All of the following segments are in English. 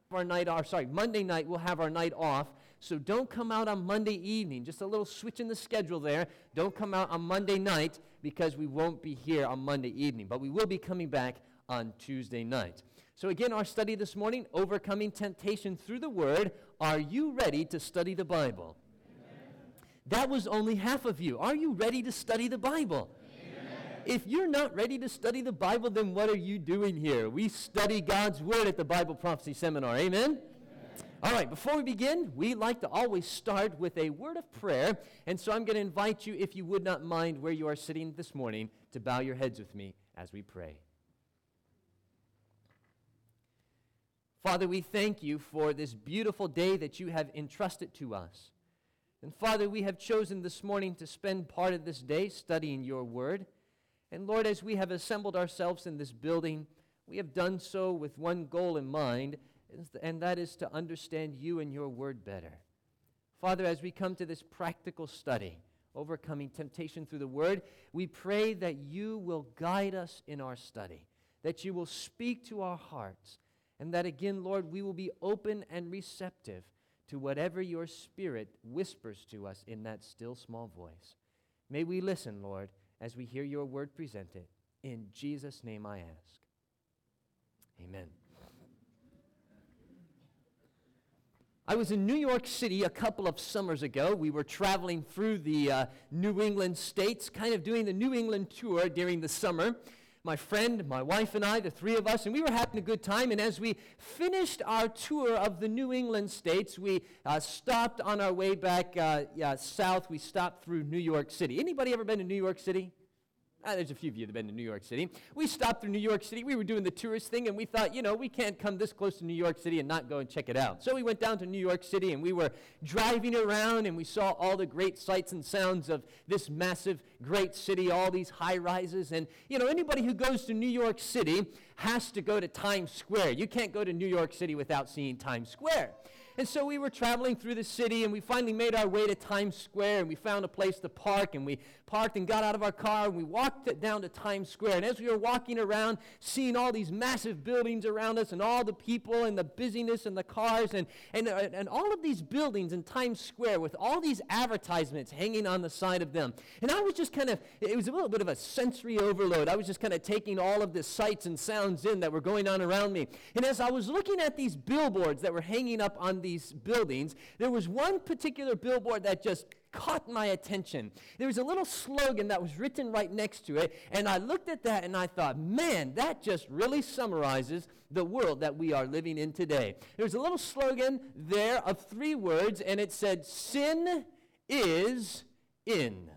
our night off. Sorry, Monday night we'll have our night off. So don't come out on Monday evening. Just a little switch in the schedule there. Don't come out on Monday night because we won't be here on Monday evening. But we will be coming back on Tuesday night. So again, our study this morning, overcoming temptation through the Word. Are you ready to study the Bible? Amen. That was only half of you. Are you ready to study the Bible? If you're not ready to study the Bible, then what are you doing here? We study God's Word at the Bible Prophecy Seminar. Amen? All right, before we begin, we like to always start with a word of prayer. And so I'm going to invite you, if you would not mind where you are sitting this morning, to bow your heads with me as we pray. Father, we thank you for this beautiful day that you have entrusted to us. And Father, we have chosen this morning to spend part of this day studying your Word. And Lord, as we have assembled ourselves in this building, we have done so with one goal in mind, and that is to understand you and your Word better. Father, as we come to this practical study, overcoming temptation through the Word, we pray that you will guide us in our study, that you will speak to our hearts, and that again, Lord, we will be open and receptive to whatever your Spirit whispers to us in that still small voice. May we listen, Lord, as we hear your word presented. In Jesus' name I ask. Amen. I was in New York City a couple of summers ago. We were traveling through the New England states, kind of doing the New England tour during the summer. My friend, my wife, and I, the three of us, and we were having a good time. And as we finished our tour of the New England states, we stopped on our way back south. We stopped through New York City. Anybody ever been to New York City? There's a few of you that have been to New York City. We stopped through New York City. We were doing the tourist thing, and we thought, we can't come this close to New York City and not go and check it out. So we went down to New York City, and we were driving around, and we saw all the great sights and sounds of this massive, great city, all these high-rises. And, anybody who goes to New York City has to go to Times Square. You can't go to New York City without seeing Times Square. And so we were traveling through the city, and we finally made our way to Times Square, and we found a place to park, and we parked and got out of our car, and we walked down to Times Square. And as we were walking around, seeing all these massive buildings around us, and all the people, and the busyness, and the cars, and all of these buildings in Times Square with all these advertisements hanging on the side of them. And I was just it was a little bit of a sensory overload. I was just kind of taking all of the sights and sounds in that were going on around me. And as I was looking at these billboards that were hanging up on these buildings, there was one particular billboard that just caught my attention. There was a little slogan that was written right next to it, and I looked at that and I thought, man, that just really summarizes the world that we are living in today. There's a little slogan there of 3 words, and it said, "Sin is in."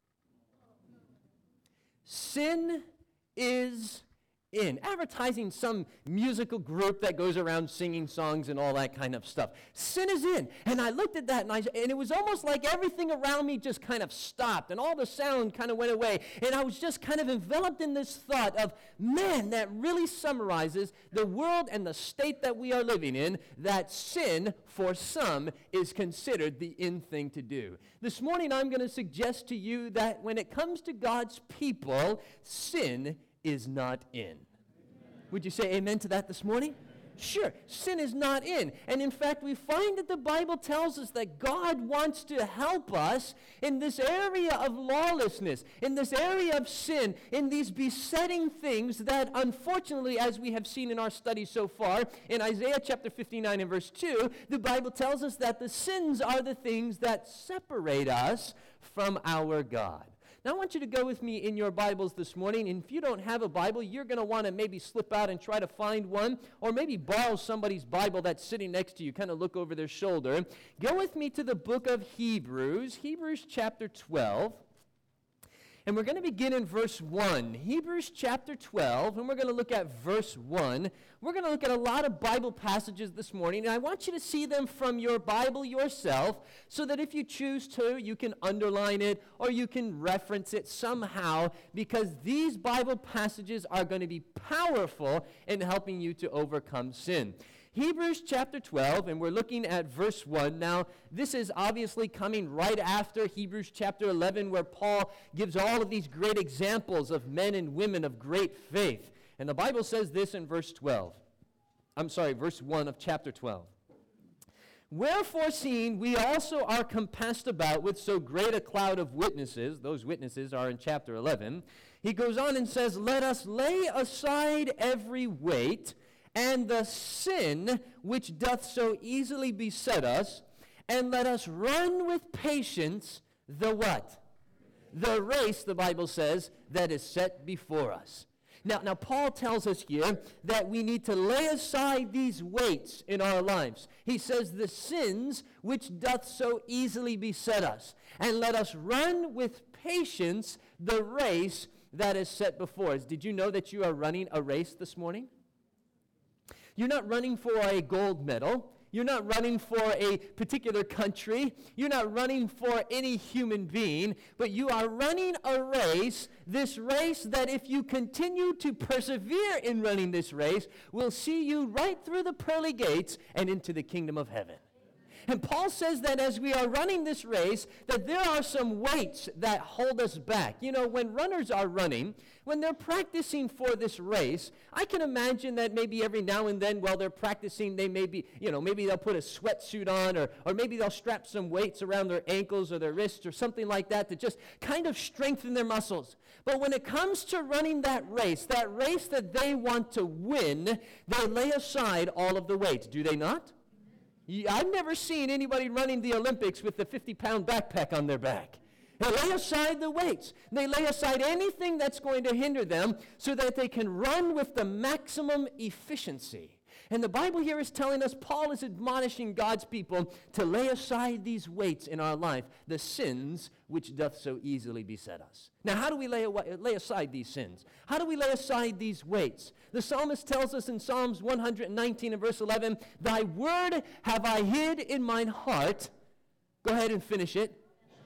Sin is in. Advertising some musical group that goes around singing songs and all that kind of stuff. Sin is in. And I looked at that, and it was almost like everything around me just kind of stopped, and all the sound kind of went away. And I was just kind of enveloped in this thought of, man, that really summarizes the world and the state that we are living in, that sin, for some, is considered the in thing to do. This morning, I'm going to suggest to you that when it comes to God's people, sin is not in. Amen. Would you say amen to that this morning? Sure, sin is not in. And in fact, we find that the Bible tells us that God wants to help us in this area of lawlessness, in this area of sin, in these besetting things that, unfortunately, as we have seen in our study so far, in Isaiah chapter 59 and verse 2, the Bible tells us that the sins are the things that separate us from our God. Now, I want you to go with me in your Bibles this morning, and if you don't have a Bible, you're going to want to maybe slip out and try to find one, or maybe borrow somebody's Bible that's sitting next to you, kind of look over their shoulder. Go with me to the book of Hebrews chapter 12. And we're going to begin in verse 1. Hebrews chapter 12, and we're going to look at verse 1. We're going to look at a lot of Bible passages this morning, and I want you to see them from your Bible yourself, so that if you choose to, you can underline it, or you can reference it somehow, because these Bible passages are going to be powerful in helping you to overcome sin. Hebrews chapter 12, and we're looking at verse 1. Now, this is obviously coming right after Hebrews chapter 11, where Paul gives all of these great examples of men and women of great faith. And the Bible says this in verse 12. verse 1 of chapter 12. Wherefore, seeing we also are compassed about with so great a cloud of witnesses, those witnesses are in chapter 11, he goes on and says, let us lay aside every weight and the sin which doth so easily beset us, and let us run with patience the what? The race, the Bible says, that is set before us. Now, Paul tells us here that we need to lay aside these weights in our lives. He says, the sins which doth so easily beset us, and let us run with patience the race that is set before us. Did you know that you are running a race this morning? You're not running for a gold medal. You're not running for a particular country. You're not running for any human being, but you are running a race, this race that if you continue to persevere in running this race, will see you right through the pearly gates and into the kingdom of heaven. And Paul says that as we are running this race, that there are some weights that hold us back. You know, when runners are running, when they're practicing for this race, I can imagine that maybe every now and then while they're practicing, they may be, maybe they'll put a sweatsuit on, or maybe they'll strap some weights around their ankles or their wrists or something like that to just kind of strengthen their muscles. But when it comes to running that race that they want to win, they lay aside all of the weights, do they not? I've never seen anybody running the Olympics with a 50-pound backpack on their back. They lay aside the weights. They lay aside anything that's going to hinder them so that they can run with the maximum efficiency. And the Bible here is telling us, Paul is admonishing God's people to lay aside these weights in our life, the sins which doth so easily beset us. Now, how do we lay aside these sins? How do we lay aside these weights? The psalmist tells us in Psalms 119 and verse 11, thy word have I hid in mine heart. Go ahead and finish it.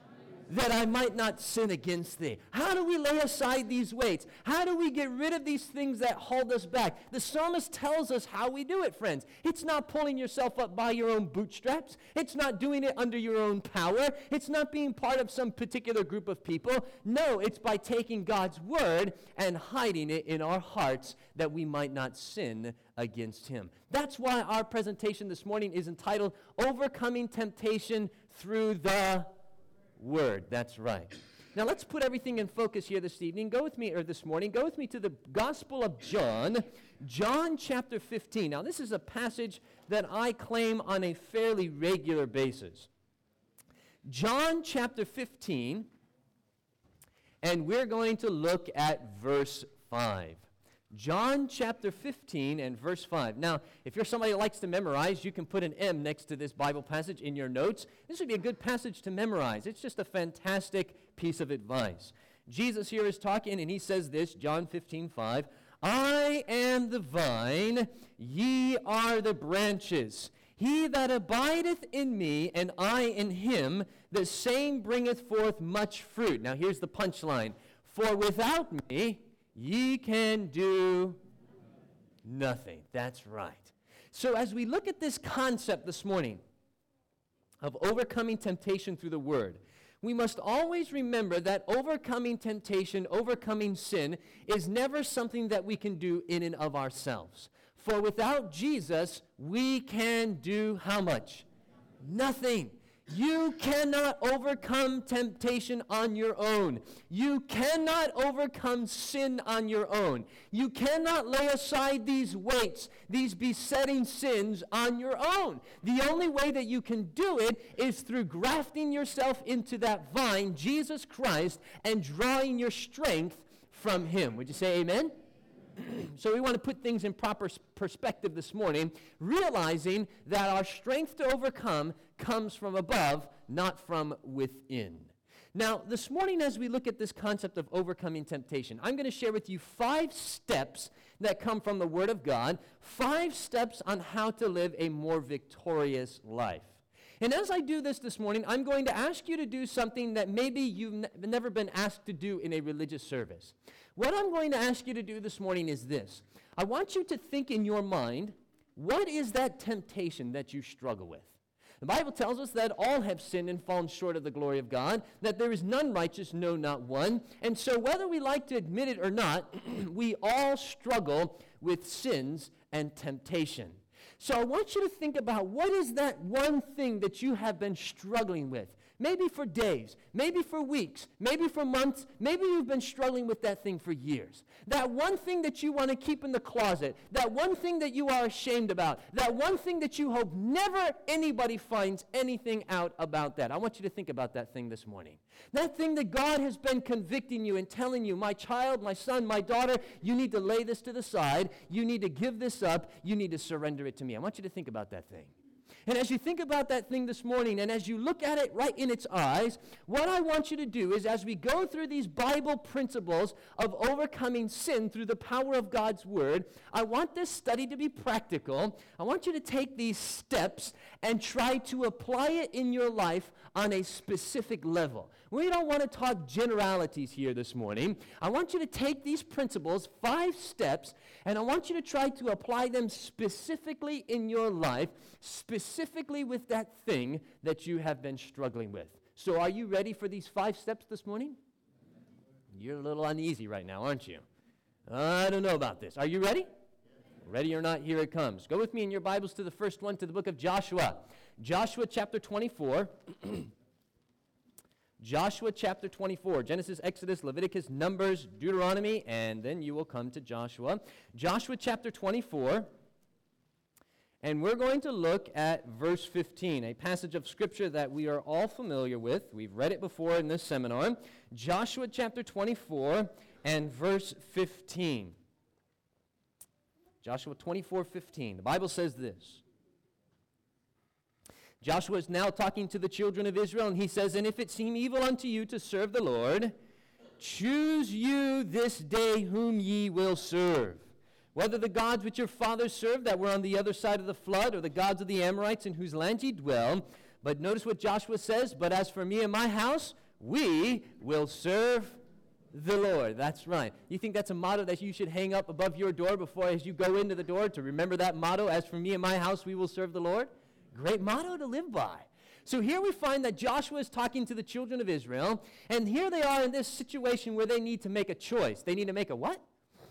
That I might not sin against thee. How do we lay aside these weights? How do we get rid of these things that hold us back? The psalmist tells us how we do it, friends. It's not pulling yourself up by your own bootstraps. It's not doing it under your own power. It's not being part of some particular group of people. No, it's by taking God's word and hiding it in our hearts that we might not sin against him. That's why our presentation this morning is entitled, Overcoming Temptation Through the Word. That's right. Now let's put everything in focus here this evening. This morning. Go with me to the Gospel of John, John chapter 15. Now this is a passage that I claim on a fairly regular basis. John chapter 15, and we're going to look at verse 5. John chapter 15 and verse 5. Now, if you're somebody that likes to memorize, you can put an M next to this Bible passage in your notes. This would be a good passage to memorize. It's just a fantastic piece of advice. Jesus here is talking, and he says this, John 15:5, I am the vine, ye are the branches. He that abideth in me, and I in him, the same bringeth forth much fruit. Now, here's the punchline. For without me, ye can do nothing. That's right. So as we look at this concept this morning of overcoming temptation through the Word, we must always remember that overcoming temptation, overcoming sin, is never something that we can do in and of ourselves. For without Jesus, we can do how much? Nothing. You cannot overcome temptation on your own. You cannot overcome sin on your own. You cannot lay aside these weights, these besetting sins on your own. The only way that you can do it is through grafting yourself into that vine, Jesus Christ, and drawing your strength from him. Would you say amen? So we want to put things in proper perspective this morning, realizing that our strength to overcome comes from above, not from within. Now, this morning as we look at this concept of overcoming temptation, I'm going to share with you 5 steps that come from the Word of God, 5 steps on how to live a more victorious life. And as I do this morning, I'm going to ask you to do something that maybe you've never been asked to do in a religious service. What I'm going to ask you to do this morning is this. I want you to think in your mind, what is that temptation that you struggle with? The Bible tells us that all have sinned and fallen short of the glory of God, that there is none righteous, no, not one. And so whether we like to admit it or not, we all struggle with sins and temptation. So I want you to think about, what is that one thing that you have been struggling with? Maybe for days, maybe for weeks, maybe for months, maybe you've been struggling with that thing for years. That one thing that you want to keep in the closet, that one thing that you are ashamed about, that one thing that you hope never anybody finds anything out about that. I want you to think about that thing this morning. That thing that God has been convicting you and telling you, my child, my son, my daughter, you need to lay this to the side, you need to give this up, you need to surrender it to me. I want you to think about that thing. And as you think about that thing this morning, and as you look at it right in its eyes, what I want you to do is, as we go through these Bible principles of overcoming sin through the power of God's Word, I want this study to be practical. I want you to take these steps and try to apply it in your life on a specific level. We don't want to talk generalities here this morning. I want you to take these principles, 5 steps, and I want you to try to apply them specifically in your life, specifically with that thing that you have been struggling with. So are you ready for these 5 steps this morning? You're a little uneasy right now, aren't you? I don't know about this. Are you ready? Ready or not, here it comes. Go with me in your Bibles to the first one, to the book of Joshua. Joshua chapter 24. Joshua chapter 24. Genesis, Exodus, Leviticus, Numbers, Deuteronomy, and then you will come to Joshua. Joshua chapter 24. And we're going to look at verse 15, a passage of Scripture that we are all familiar with. We've read it before in this seminar. Joshua chapter 24 and verse 15. Joshua 24:15. The Bible says this. Joshua is now talking to the children of Israel, and he says, "And if it seem evil unto you to serve the Lord, choose you this day whom ye will serve. Whether the gods which your fathers served that were on the other side of the flood, or the gods of the Amorites in whose land ye dwell." But notice what Joshua says, "But as for me and my house, we will serve the Lord." That's right. You think that's a motto that you should hang up above your door before, as you go into the door, to remember that motto, "As for me and my house, we will serve the Lord"? Great motto to live by. So here we find that Joshua is talking to the children of Israel, and here they are in this situation where they need to make a choice. They need to make a what?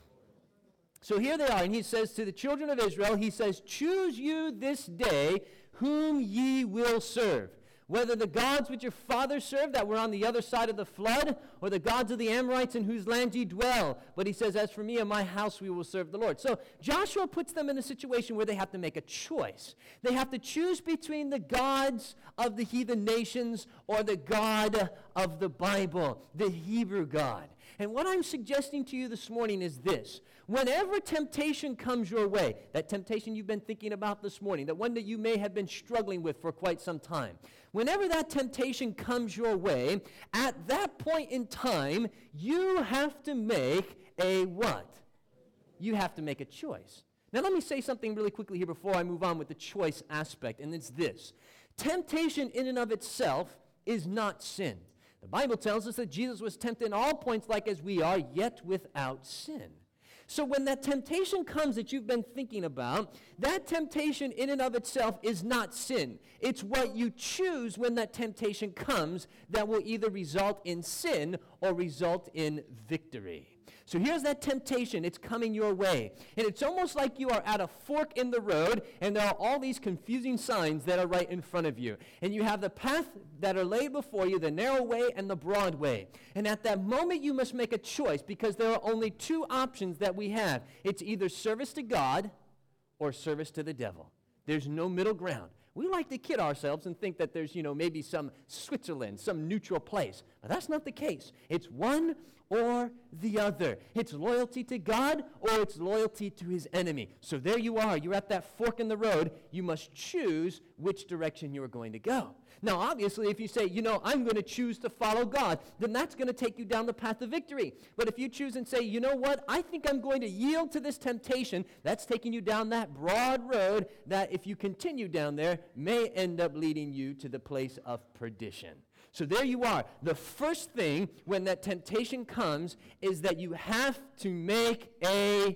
So here they are, and he says to the children of Israel, he says, "Choose you this day whom ye will serve. Whether the gods which your fathers served that were on the other side of the flood, or the gods of the Amorites in whose land ye dwell." But he says, "As for me and my house, we will serve the Lord." So Joshua puts them in a situation where they have to make a choice. They have to choose between the gods of the heathen nations or the God of the Bible, the Hebrew God. And what I'm suggesting to you this morning is this. Whenever temptation comes your way, that temptation you've been thinking about this morning, that one that you may have been struggling with for quite some time, whenever that temptation comes your way, at that point in time, you have to make a what? You have to make a choice. Now let me say something really quickly here before I move on with the choice aspect, and it's this. Temptation in and of itself is not sin. The Bible tells us that Jesus was tempted in all points like as we are, yet without sin. So when that temptation comes that you've been thinking about, that temptation in and of itself is not sin. It's what you choose when that temptation comes that will either result in sin or result in victory. So here's that temptation. It's coming your way. And it's almost like you are at a fork in the road, and there are all these confusing signs that are right in front of you. And you have the path that are laid before you, the narrow way and the broad way. And at that moment, you must make a choice, because there are only 2 options that we have. It's either service to God or service to the devil. There's no middle ground. We like to kid ourselves and think that there's, maybe some Switzerland, some neutral place. But that's not the case. It's one or the other. It's loyalty to God or it's loyalty to his enemy. So there you are. You're at that fork in the road. You must choose which direction you are going to go. Now, obviously, if you say, I'm going to choose to follow God, then that's going to take you down the path of victory. But if you choose and say, you know what, I think I'm going to yield to this temptation, that's taking you down that broad road that, if you continue down there, may end up leading you to the place of perdition. So there you are. The first thing when that temptation comes is that you have to make a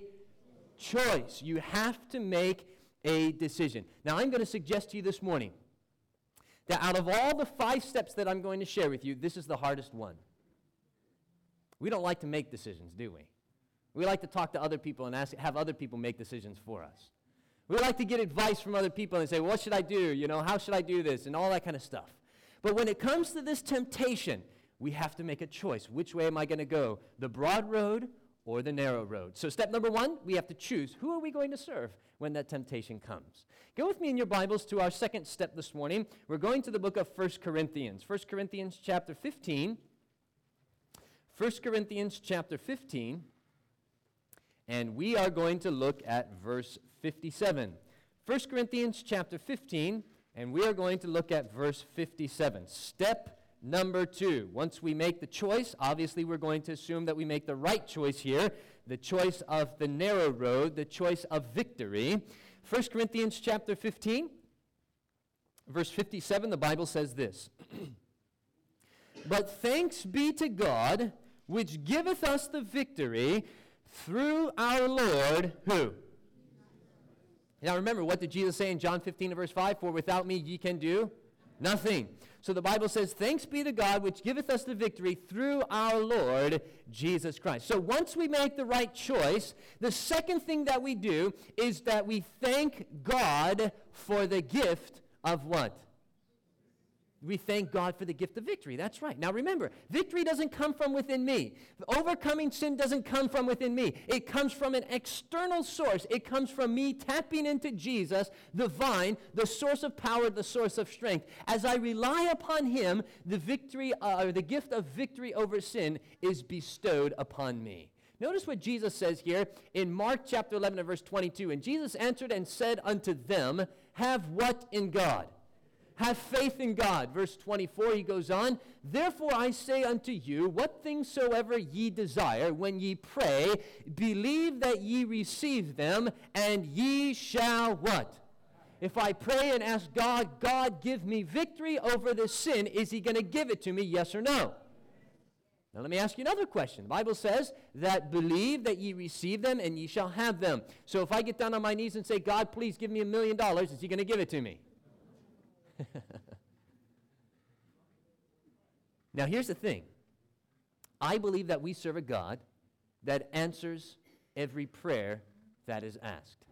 choice. You have to make a decision. Now, I'm going to suggest to you this morning that out of all the 5 steps that I'm going to share with you, this is the hardest one. We don't like to make decisions, do we? We like to talk to other people and have other people make decisions for us. We like to get advice from other people and say, what should I do? How should I do this? And all that kind of stuff. But when it comes to this temptation, we have to make a choice. Which way am I going to go? The broad road or the narrow road? So step number one, we have to choose. Who are we going to serve when that temptation comes? Go with me in your Bibles to our second step this morning. We're going to the book of 1 Corinthians. 1 Corinthians chapter 15. 1 Corinthians chapter 15. And we are going to look at verse 57. 1 Corinthians chapter 15, and we are going to look at verse 57. Step number 2. Once we make the choice, obviously we're going to assume that we make the right choice here, the choice of the narrow road, the choice of victory. 1 Corinthians chapter 15, verse 57, the Bible says this. But thanks be to God, which giveth us the victory through our Lord, who? Now remember, what did Jesus say in John 15 and verse 5? For without me ye can do nothing. So the Bible says, thanks be to God, which giveth us the victory through our Lord Jesus Christ. So once we make the right choice, the second thing that we do is that we thank God for the gift of what? We thank God for the gift of victory. That's right. Now remember, victory doesn't come from within me. Overcoming sin doesn't come from within me. It comes from an external source. It comes from me tapping into Jesus, the vine, the source of power, the source of strength. As I rely upon him, the victory, or the gift of victory over sin is bestowed upon me. Notice what Jesus says here in Mark chapter 11 and verse 22. And Jesus answered and said unto them, have what in God? Have faith in God. Verse 24, he goes on, therefore I say unto you, what things soever ye desire, when ye pray, believe that ye receive them, and ye shall what? If I pray and ask God, God, give me victory over this sin, is he going to give it to me, yes or no? Now let me ask you another question. The Bible says that believe that ye receive them, and ye shall have them. So if I get down on my knees and say, God, please give me $1 million, is he going to give it to me? Now here's the thing. I believe that we serve a God that answers every prayer that is asked.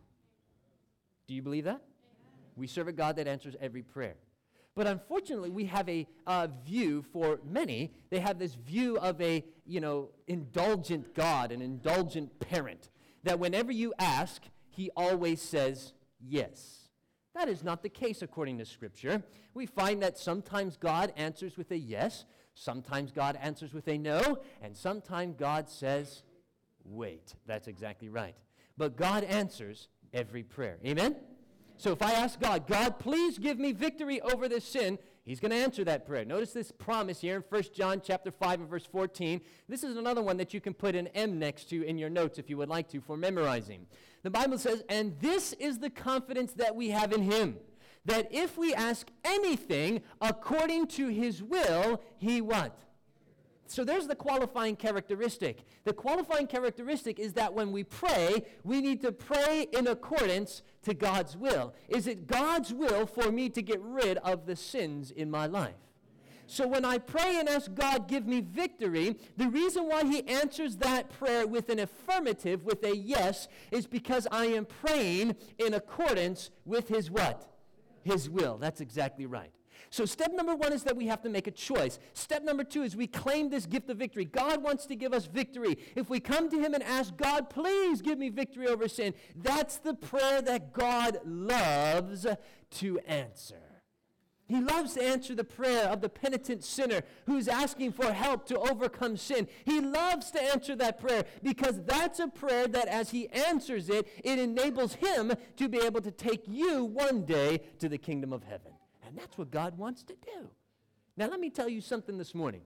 Do you believe that? Amen. We serve a God that answers every prayer. But unfortunately, we have a view for many. They have this view of a, indulgent God, an indulgent parent, that whenever you ask, he always says yes. That is not the case according to Scripture. We find that sometimes God answers with a yes, sometimes God answers with a no, and sometimes God says, wait. That's exactly right. But God answers every prayer. Amen? So if I ask God, God, please give me victory over this sin, he's going to answer that prayer. Notice this promise here in 1 John chapter 5 and verse 14. This is another one that you can put an M next to in your notes if you would like to for memorizing. The Bible says, and this is the confidence that we have in him, that if we ask anything according to his will, he what? So there's the qualifying characteristic. The qualifying characteristic is that when we pray, we need to pray in accordance to God's will. Is it God's will for me to get rid of the sins in my life? So when I pray and ask God, give me victory, the reason why he answers that prayer with an affirmative, with a yes, is because I am praying in accordance with his what? His will. That's exactly right. So step number 1 is that we have to make a choice. Step number 2 is we claim this gift of victory. God wants to give us victory. If we come to him and ask, God, please give me victory over sin, that's the prayer that God loves to answer. He loves to answer the prayer of the penitent sinner who's asking for help to overcome sin. He loves to answer that prayer because that's a prayer that as he answers it, it enables him to be able to take you one day to the kingdom of heaven. And that's what God wants to do. Now let me tell you something this morning.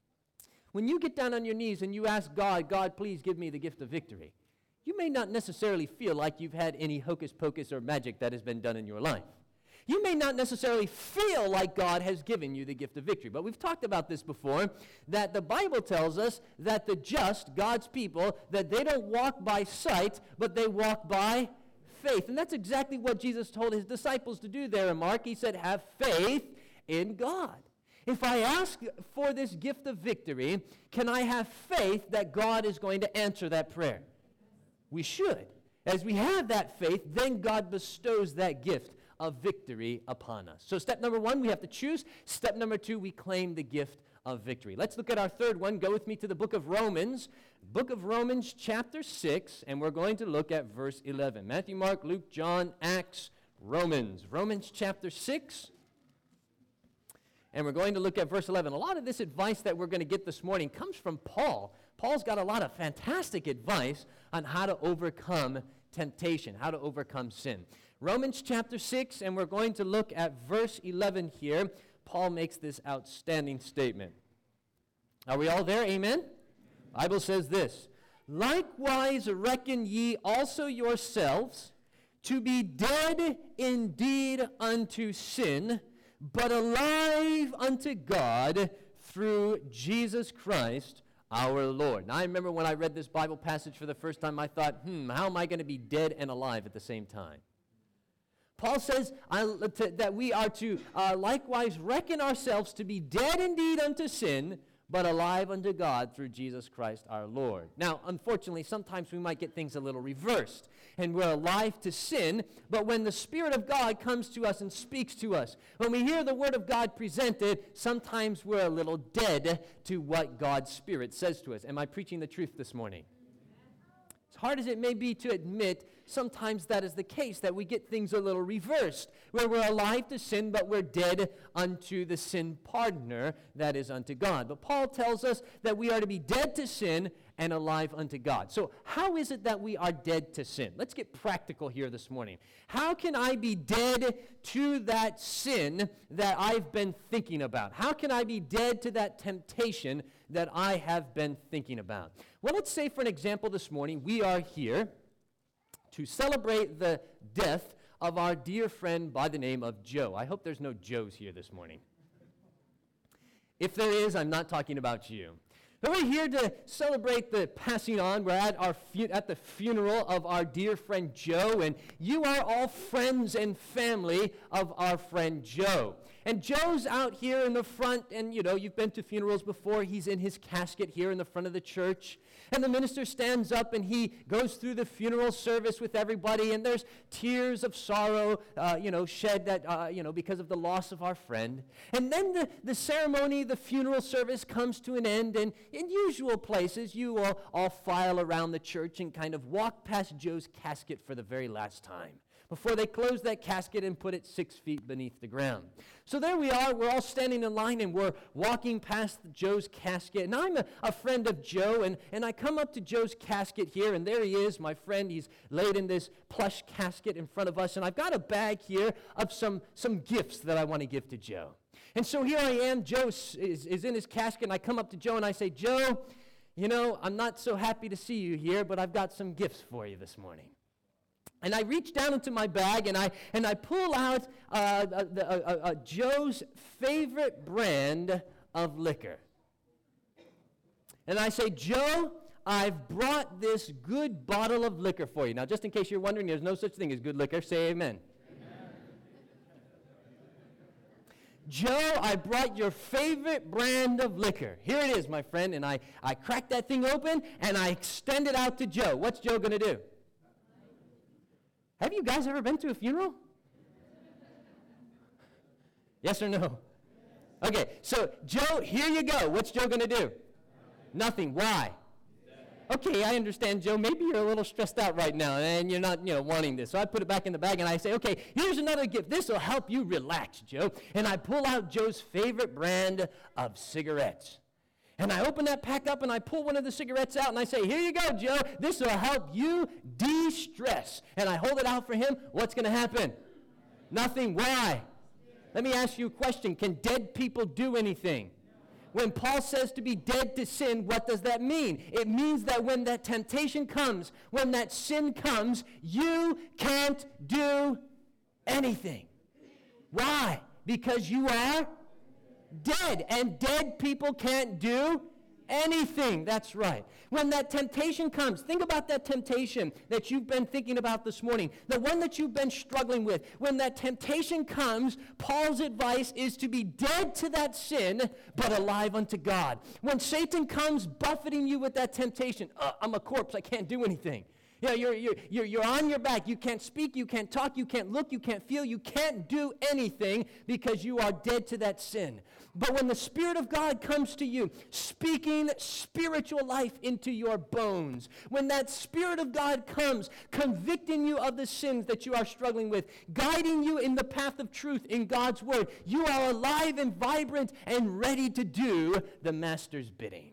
When you get down on your knees and you ask God, God, please give me the gift of victory, you may not necessarily feel like you've had any hocus pocus or magic that has been done in your life. You may not necessarily feel like God has given you the gift of victory. But we've talked about this before, that the Bible tells us that the just, God's people, that they don't walk by sight, but they walk by faith. And that's exactly what Jesus told his disciples to do there in Mark. He said, have faith in God. If I ask for this gift of victory, can I have faith that God is going to answer that prayer? We should. As we have that faith, then God bestows that gift of victory upon us. So step number 1, we have to choose. Step number 2, we claim the gift of victory. Let's look at our third one. Go with me to the book of Romans. Book of Romans chapter 6, and we're going to look at verse 11. Matthew, Mark, Luke, John, Acts, Romans. Romans chapter 6. And we're going to look at verse 11. A lot of this advice that we're going to get this morning comes from Paul. Paul's got a lot of fantastic advice on how to overcome temptation, how to overcome sin. Romans chapter 6, and we're going to look at verse 11 here. Paul makes this outstanding statement. Are we all there? Amen? The Bible says this, "Likewise reckon ye also yourselves to be dead indeed unto sin, but alive unto God through Jesus Christ our Lord." Now, I remember when I read this Bible passage for the first time, I thought, how am I going to be dead and alive at the same time? Paul says that we are to likewise reckon ourselves to be dead indeed unto sin, but alive unto God through Jesus Christ our Lord. Now, unfortunately, sometimes we might get things a little reversed, and we're alive to sin, but when the Spirit of God comes to us and speaks to us, when we hear the Word of God presented, sometimes we're a little dead to what God's Spirit says to us. Am I preaching the truth this morning? As hard as it may be to admit, sometimes that is the case, that we get things a little reversed, where we're alive to sin, but we're dead unto the sin partner, that is unto God. But Paul tells us that we are to be dead to sin and alive unto God. So how is it that we are dead to sin? Let's get practical here this morning. How can I be dead to that sin that I've been thinking about? How can I be dead to that temptation that I have been thinking about? Well, let's say for an example this morning, we are here to celebrate the death of our dear friend by the name of Joe. I hope there's no Joes here this morning. If there is, I'm not talking about you. But we're here to celebrate the passing on. We're at the funeral of our dear friend Joe, and you are all friends and family of our friend Joe. And Joe's out here in the front, and you've been to funerals before. He's in his casket here in the front of the church. And the minister stands up and he goes through the funeral service with everybody, and there's tears of sorrow, shed that, because of the loss of our friend. And then the ceremony, the funeral service comes to an end, and in usual places, you will all file around the church and kind of walk past Joe's casket for the very last time, before they close that casket and put it 6 feet beneath the ground. So there we are, we're all standing in line, and we're walking past Joe's casket, and I'm a friend of Joe, and I come up to Joe's casket here, and there he is, my friend. He's laid in this plush casket in front of us, and I've got a bag here of some gifts that I want to give to Joe. And so here I am, Joe is in his casket, and I come up to Joe, and I say, "Joe, I'm not so happy to see you here, but I've got some gifts for you this morning." And I reach down into my bag, and I pull out Joe's favorite brand of liquor. And I say, "Joe, I've brought this good bottle of liquor for you." Now, just in case you're wondering, there's no such thing as good liquor. Say amen. "Joe, I brought your favorite brand of liquor. Here it is, my friend." And I crack that thing open, and I extend it out to Joe. What's Joe going to do? Have you guys ever been to a funeral? Yes or no? Okay, so Joe, here you go. What's Joe going to do? Nothing. Why? Okay, I understand, Joe. Maybe you're a little stressed out right now, and you're not, wanting this. So I put it back in the bag, and I say, "Okay, here's another gift. This will help you relax, Joe." And I pull out Joe's favorite brand of cigarettes. And I open that pack up, and I pull one of the cigarettes out, and I say, "Here you go, Joe. This will help you de-stress." And I hold it out for him. What's going to happen? Nothing. Why? Let me ask you a question. Can dead people do anything? When Paul says to be dead to sin, what does that mean? It means that when that temptation comes, when that sin comes, you can't do anything. Why? Because you are dead, and dead people can't do anything. That's right. When that temptation comes, think about that temptation that you've been thinking about this morning, the one that you've been struggling with. When that temptation comes, Paul's advice is to be dead to that sin, but alive unto God. When Satan comes buffeting you with that temptation, I'm a corpse, I can't do anything. Yeah, you're on your back. You can't speak, you can't talk, you can't look, you can't feel, you can't do anything because you are dead to that sin. But when the Spirit of God comes to you, speaking spiritual life into your bones, when that Spirit of God comes, convicting you of the sins that you are struggling with, guiding you in the path of truth in God's Word, you are alive and vibrant and ready to do the Master's bidding.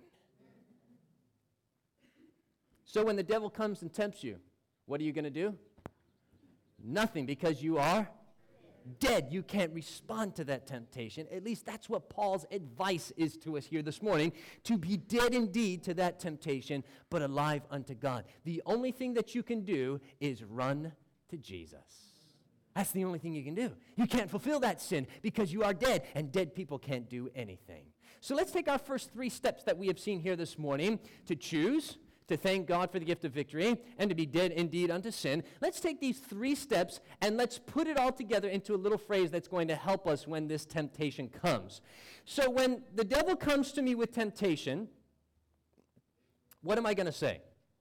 So when the devil comes and tempts you, what are you going to do? Nothing, because you are dead. You can't respond to that temptation. At least that's what Paul's advice is to us here this morning, to be dead indeed to that temptation, but alive unto God. The only thing that you can do is run to Jesus. That's the only thing you can do. You can't fulfill that sin because you are dead, and dead people can't do anything. So let's take our first 3 steps that we have seen here this morning: to choose, to thank God for the gift of victory, and to be dead indeed unto sin. Let's take these 3 steps and let's put it all together into a little phrase that's going to help us when this temptation comes. So when the devil comes to me with temptation, what am I going to say?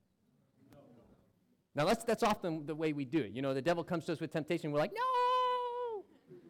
Now that's often the way we do it. You know, the devil comes to us with temptation, we're like, no!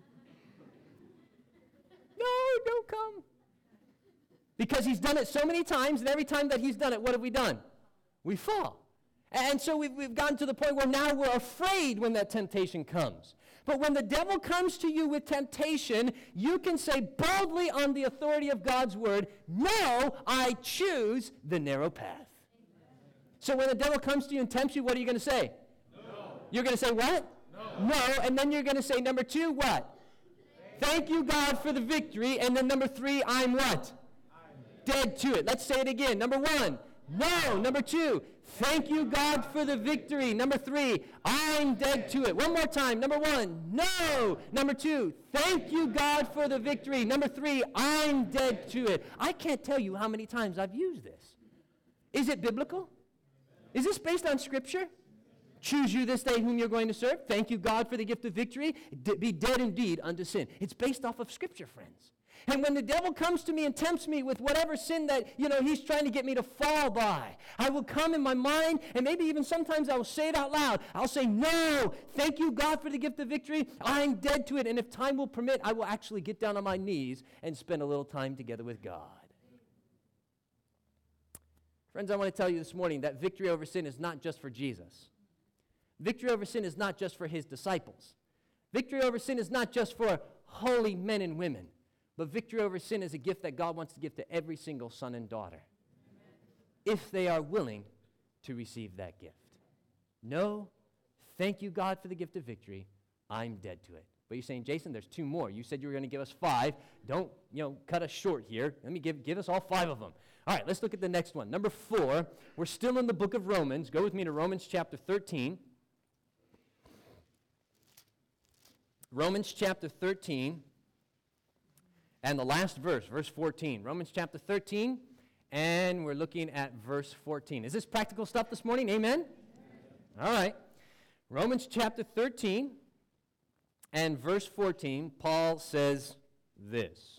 No, don't come. Because he's done it so many times, and every time that he's done it, what have we done? We fall. And so we've gotten to the point where now we're afraid when that temptation comes. But when the devil comes to you with temptation, you can say boldly on the authority of God's Word, no, I choose the narrow path. So when the devil comes to you and tempts you, what are you going to say? No. You're going to say what? No. And then you're going to say, number 2, what? Thank you, God, for the victory. And then number 3, I'm what? Dead to it. Let's say it again. Number 1, no. Number 2, thank you, God, for the victory. Number 3, I'm dead to it. One more time. Number 1, no. Number 2, thank you, God, for the victory. Number 3, I'm dead to it. I can't tell you how many times I've used this. Is it biblical? Is this based on Scripture? Choose you this day whom you're going to serve. Thank you, God, for the gift of victory. Be dead indeed unto sin. It's based off of Scripture, friends. And when the devil comes to me and tempts me with whatever sin that, he's trying to get me to fall by, I will come in my mind, and maybe even sometimes I will say it out loud. I'll say, no, thank you, God, for the gift of victory. I'm dead to it. And if time will permit, I will actually get down on my knees and spend a little time together with God. Friends, I want to tell you this morning that victory over sin is not just for Jesus. Victory over sin is not just for his disciples. Victory over sin is not just for holy men and women. But victory over sin is a gift that God wants to give to every single son and daughter, if they are willing to receive that gift. No, thank you, God, for the gift of victory. I'm dead to it. But you're saying, Jason, there's 2 more. You said you were going to give us 5. Don't, cut us short here. Let me give us all 5 of them. All right, let's look at the next one. Number 4, we're still in the book of Romans. Go with me to Romans chapter 13. Romans chapter 13. And the last verse, verse 14. Romans chapter 13, and we're looking at verse 14. Is this practical stuff this morning? Amen? All right. Romans chapter 13 and verse 14, Paul says this.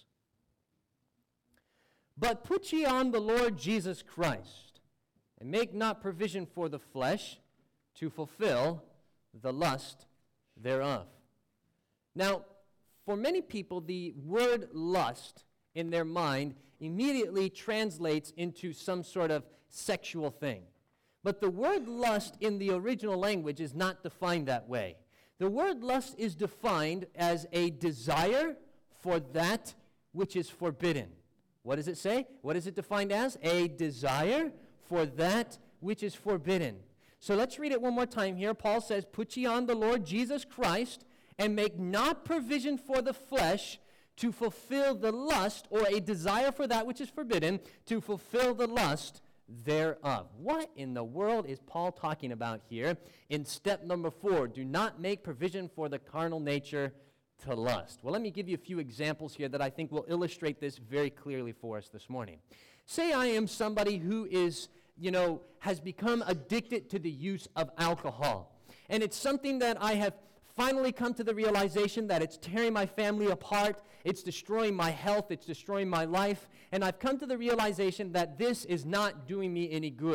But put ye on the Lord Jesus Christ, and make not provision for the flesh to fulfill the lust thereof. Now, for many people, the word lust in their mind immediately translates into some sort of sexual thing. But the word lust in the original language is not defined that way. The word lust is defined as a desire for that which is forbidden. What does it say? What is it defined as? A desire for that which is forbidden. So let's read it one more time here. Paul says, put ye on the Lord Jesus Christ, and make not provision for the flesh to fulfill the lust, or a desire for that which is forbidden, to fulfill the lust thereof. What in the world is Paul talking about here in step number 4? Do not make provision for the carnal nature to lust. Well, let me give you a few examples here that I think will illustrate this very clearly for us this morning. Say I am somebody who is, has become addicted to the use of alcohol. And it's something that I have finally come to the realization that it's tearing my family apart, it's destroying my health, it's destroying my life, and I've come to the realization that this is not doing me any good.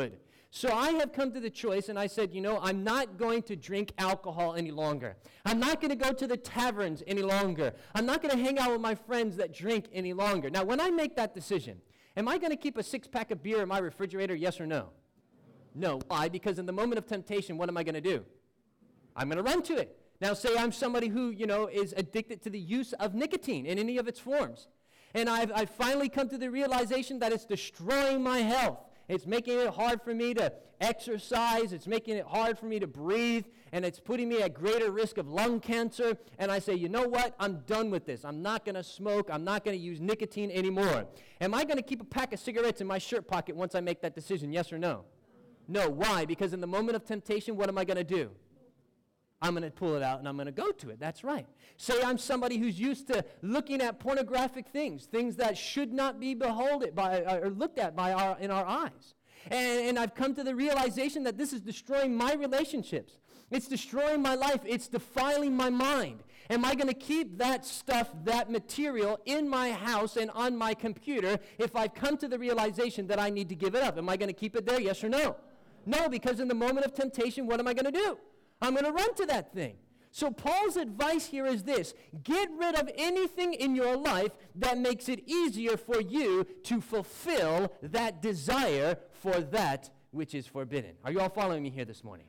So I have come to the choice, and I said, I'm not going to drink alcohol any longer. I'm not going to go to the taverns any longer. I'm not going to hang out with my friends that drink any longer. Now, when I make that decision, am I going to keep a six-pack of beer in my refrigerator, yes or no? No. Why? Because in the moment of temptation, what am I going to do? I'm going to run to it. Now, say I'm somebody who, is addicted to the use of nicotine in any of its forms. And I've finally come to the realization that it's destroying my health. It's making it hard for me to exercise. It's making it hard for me to breathe. And it's putting me at greater risk of lung cancer. And I say, you know what? I'm done with this. I'm not going to smoke. I'm not going to use nicotine anymore. Am I going to keep a pack of cigarettes in my shirt pocket once I make that decision? Yes or no? No. Why? Because in the moment of temptation, what am I going to do? I'm going to pull it out and I'm going to go to it. That's right. Say I'm somebody who's used to looking at pornographic things that should not be beholded by or looked at in our eyes. And I've come to the realization that this is destroying my relationships. It's destroying my life. It's defiling my mind. Am I going to keep that stuff, that material in my house and on my computer if I've come to the realization that I need to give it up? Am I going to keep it there? Yes or no? No, because in the moment of temptation, what am I going to do? I'm going to run to that thing. So Paul's advice here is this: get rid of anything in your life that makes it easier for you to fulfill that desire for that which is forbidden. Are you all following me here this morning?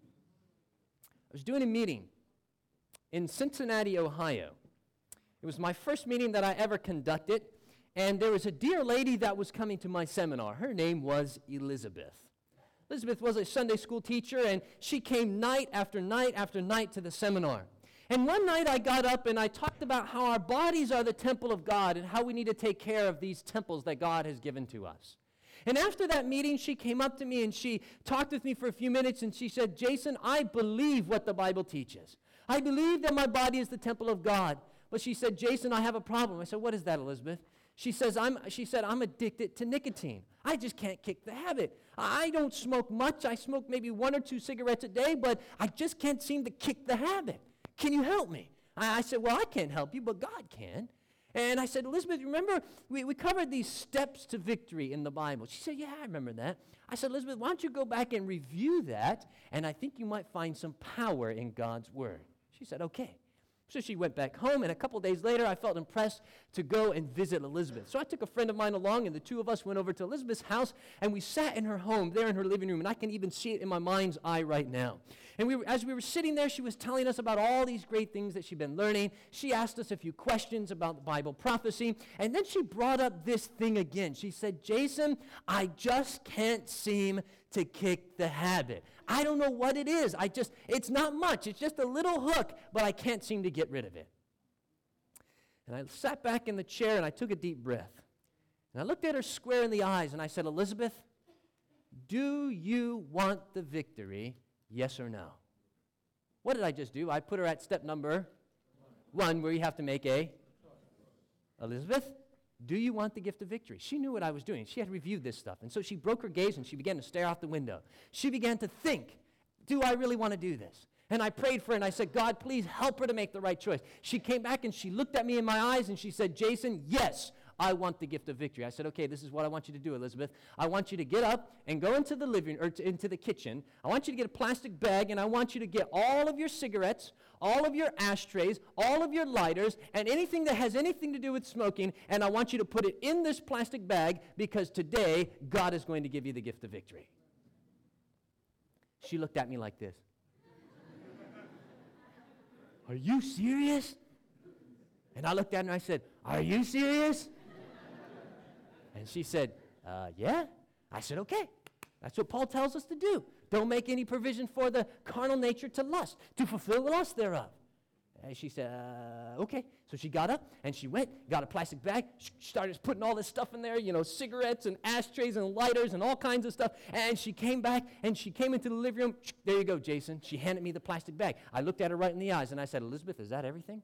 I was doing a meeting in Cincinnati, Ohio. It was my first meeting that I ever conducted, and there was a dear lady that was coming to my seminar. Her name was Elizabeth. Elizabeth was a Sunday school teacher, and she came night after night after night to the seminar. And one night I got up and I talked about how our bodies are the temple of God and how we need to take care of these temples that God has given to us. And after that meeting, she came up to me and she talked with me for a few minutes and she said, Jason, I believe what the Bible teaches. I believe that my body is the temple of God. But she said, Jason, I have a problem. I said, what is that, Elizabeth? She said, I'm addicted to nicotine. I just can't kick the habit. I don't smoke much. I smoke maybe 1 or 2 cigarettes a day, but I just can't seem to kick the habit. Can you help me? I said, well, I can't help you, but God can. And I said, Elizabeth, remember we covered these steps to victory in the Bible? She said, yeah, I remember that. I said, Elizabeth, why don't you go back and review that, and I think you might find some power in God's word. She said, okay. So she went back home, and a couple days later, I felt impressed to go and visit Elizabeth. So I took a friend of mine along, and the two of us went over to Elizabeth's house, and we sat in her home, there in her living room, and I can even see it in my mind's eye right now. And as we were sitting there, she was telling us about all these great things that she'd been learning. She asked us a few questions about the Bible prophecy, and then she brought up this thing again. She said, Jason, I just can't seem to kick the habit. I don't know what it is. It's not much. It's just a little hook, but I can't seem to get rid of it. And I sat back in the chair and I took a deep breath. And I looked at her square in the eyes and I said, Elizabeth, do you want the victory, yes or no? What did I just do? I put her at step number 1, where you have to make Elizabeth, do you want the gift of victory? She knew what I was doing. She had reviewed this stuff. And so she broke her gaze and she began to stare out the window. She began to think, do I really want to do this? And I prayed for her and I said, God, please help her to make the right choice. She came back and she looked at me in my eyes and she said, Jason, yes, I want the gift of victory. I said, okay, this is what I want you to do, Elizabeth. I want you to get up and go into the into the kitchen. I want you to get a plastic bag and I want you to get all of your cigarettes, all of your ashtrays, all of your lighters, and anything that has anything to do with smoking, and I want you to put it in this plastic bag because today God is going to give you the gift of victory. She looked at me like this. Are you serious? And I looked at her and I said, are you serious? And she said, yeah. I said, okay. That's what Paul tells us to do. Don't make any provision for the carnal nature to lust, to fulfill the lust thereof. And she said, okay. So she got up and she went, got a plastic bag. She started putting all this stuff in there, cigarettes and ashtrays and lighters and all kinds of stuff. And she came back and she came into the living room. There you go, Jason. She handed me the plastic bag. I looked at her right in the eyes and I said, Elizabeth, is that everything?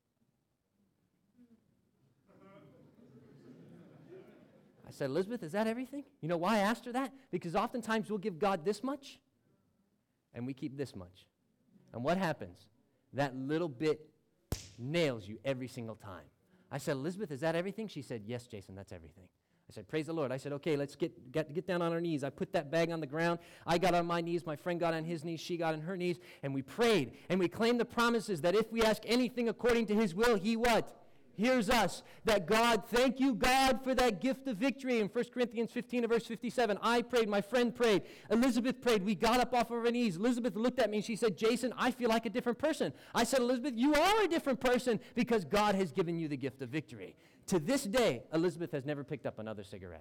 I said, Elizabeth, is that everything? You know why I asked her that? Because oftentimes we'll give God this much and we keep this much. And what happens? That little bit nails you every single time. I said, Elizabeth, is that everything? She said, yes, Jason, that's everything. I said, praise the Lord. I said, okay, let's get down on our knees. I put that bag on the ground. I got on my knees. My friend got on his knees. She got on her knees. And we prayed. And we claimed the promises that if we ask anything according to his will, he what? Hears us. That God, thank you, God, for that gift of victory. In 1 Corinthians 15 and verse 57, I prayed. My friend prayed. Elizabeth prayed. We got up off of our knees. Elizabeth looked at me and she said, Jason, I feel like a different person. I said, Elizabeth, you are a different person because God has given you the gift of victory. To this day, Elizabeth has never picked up another cigarette.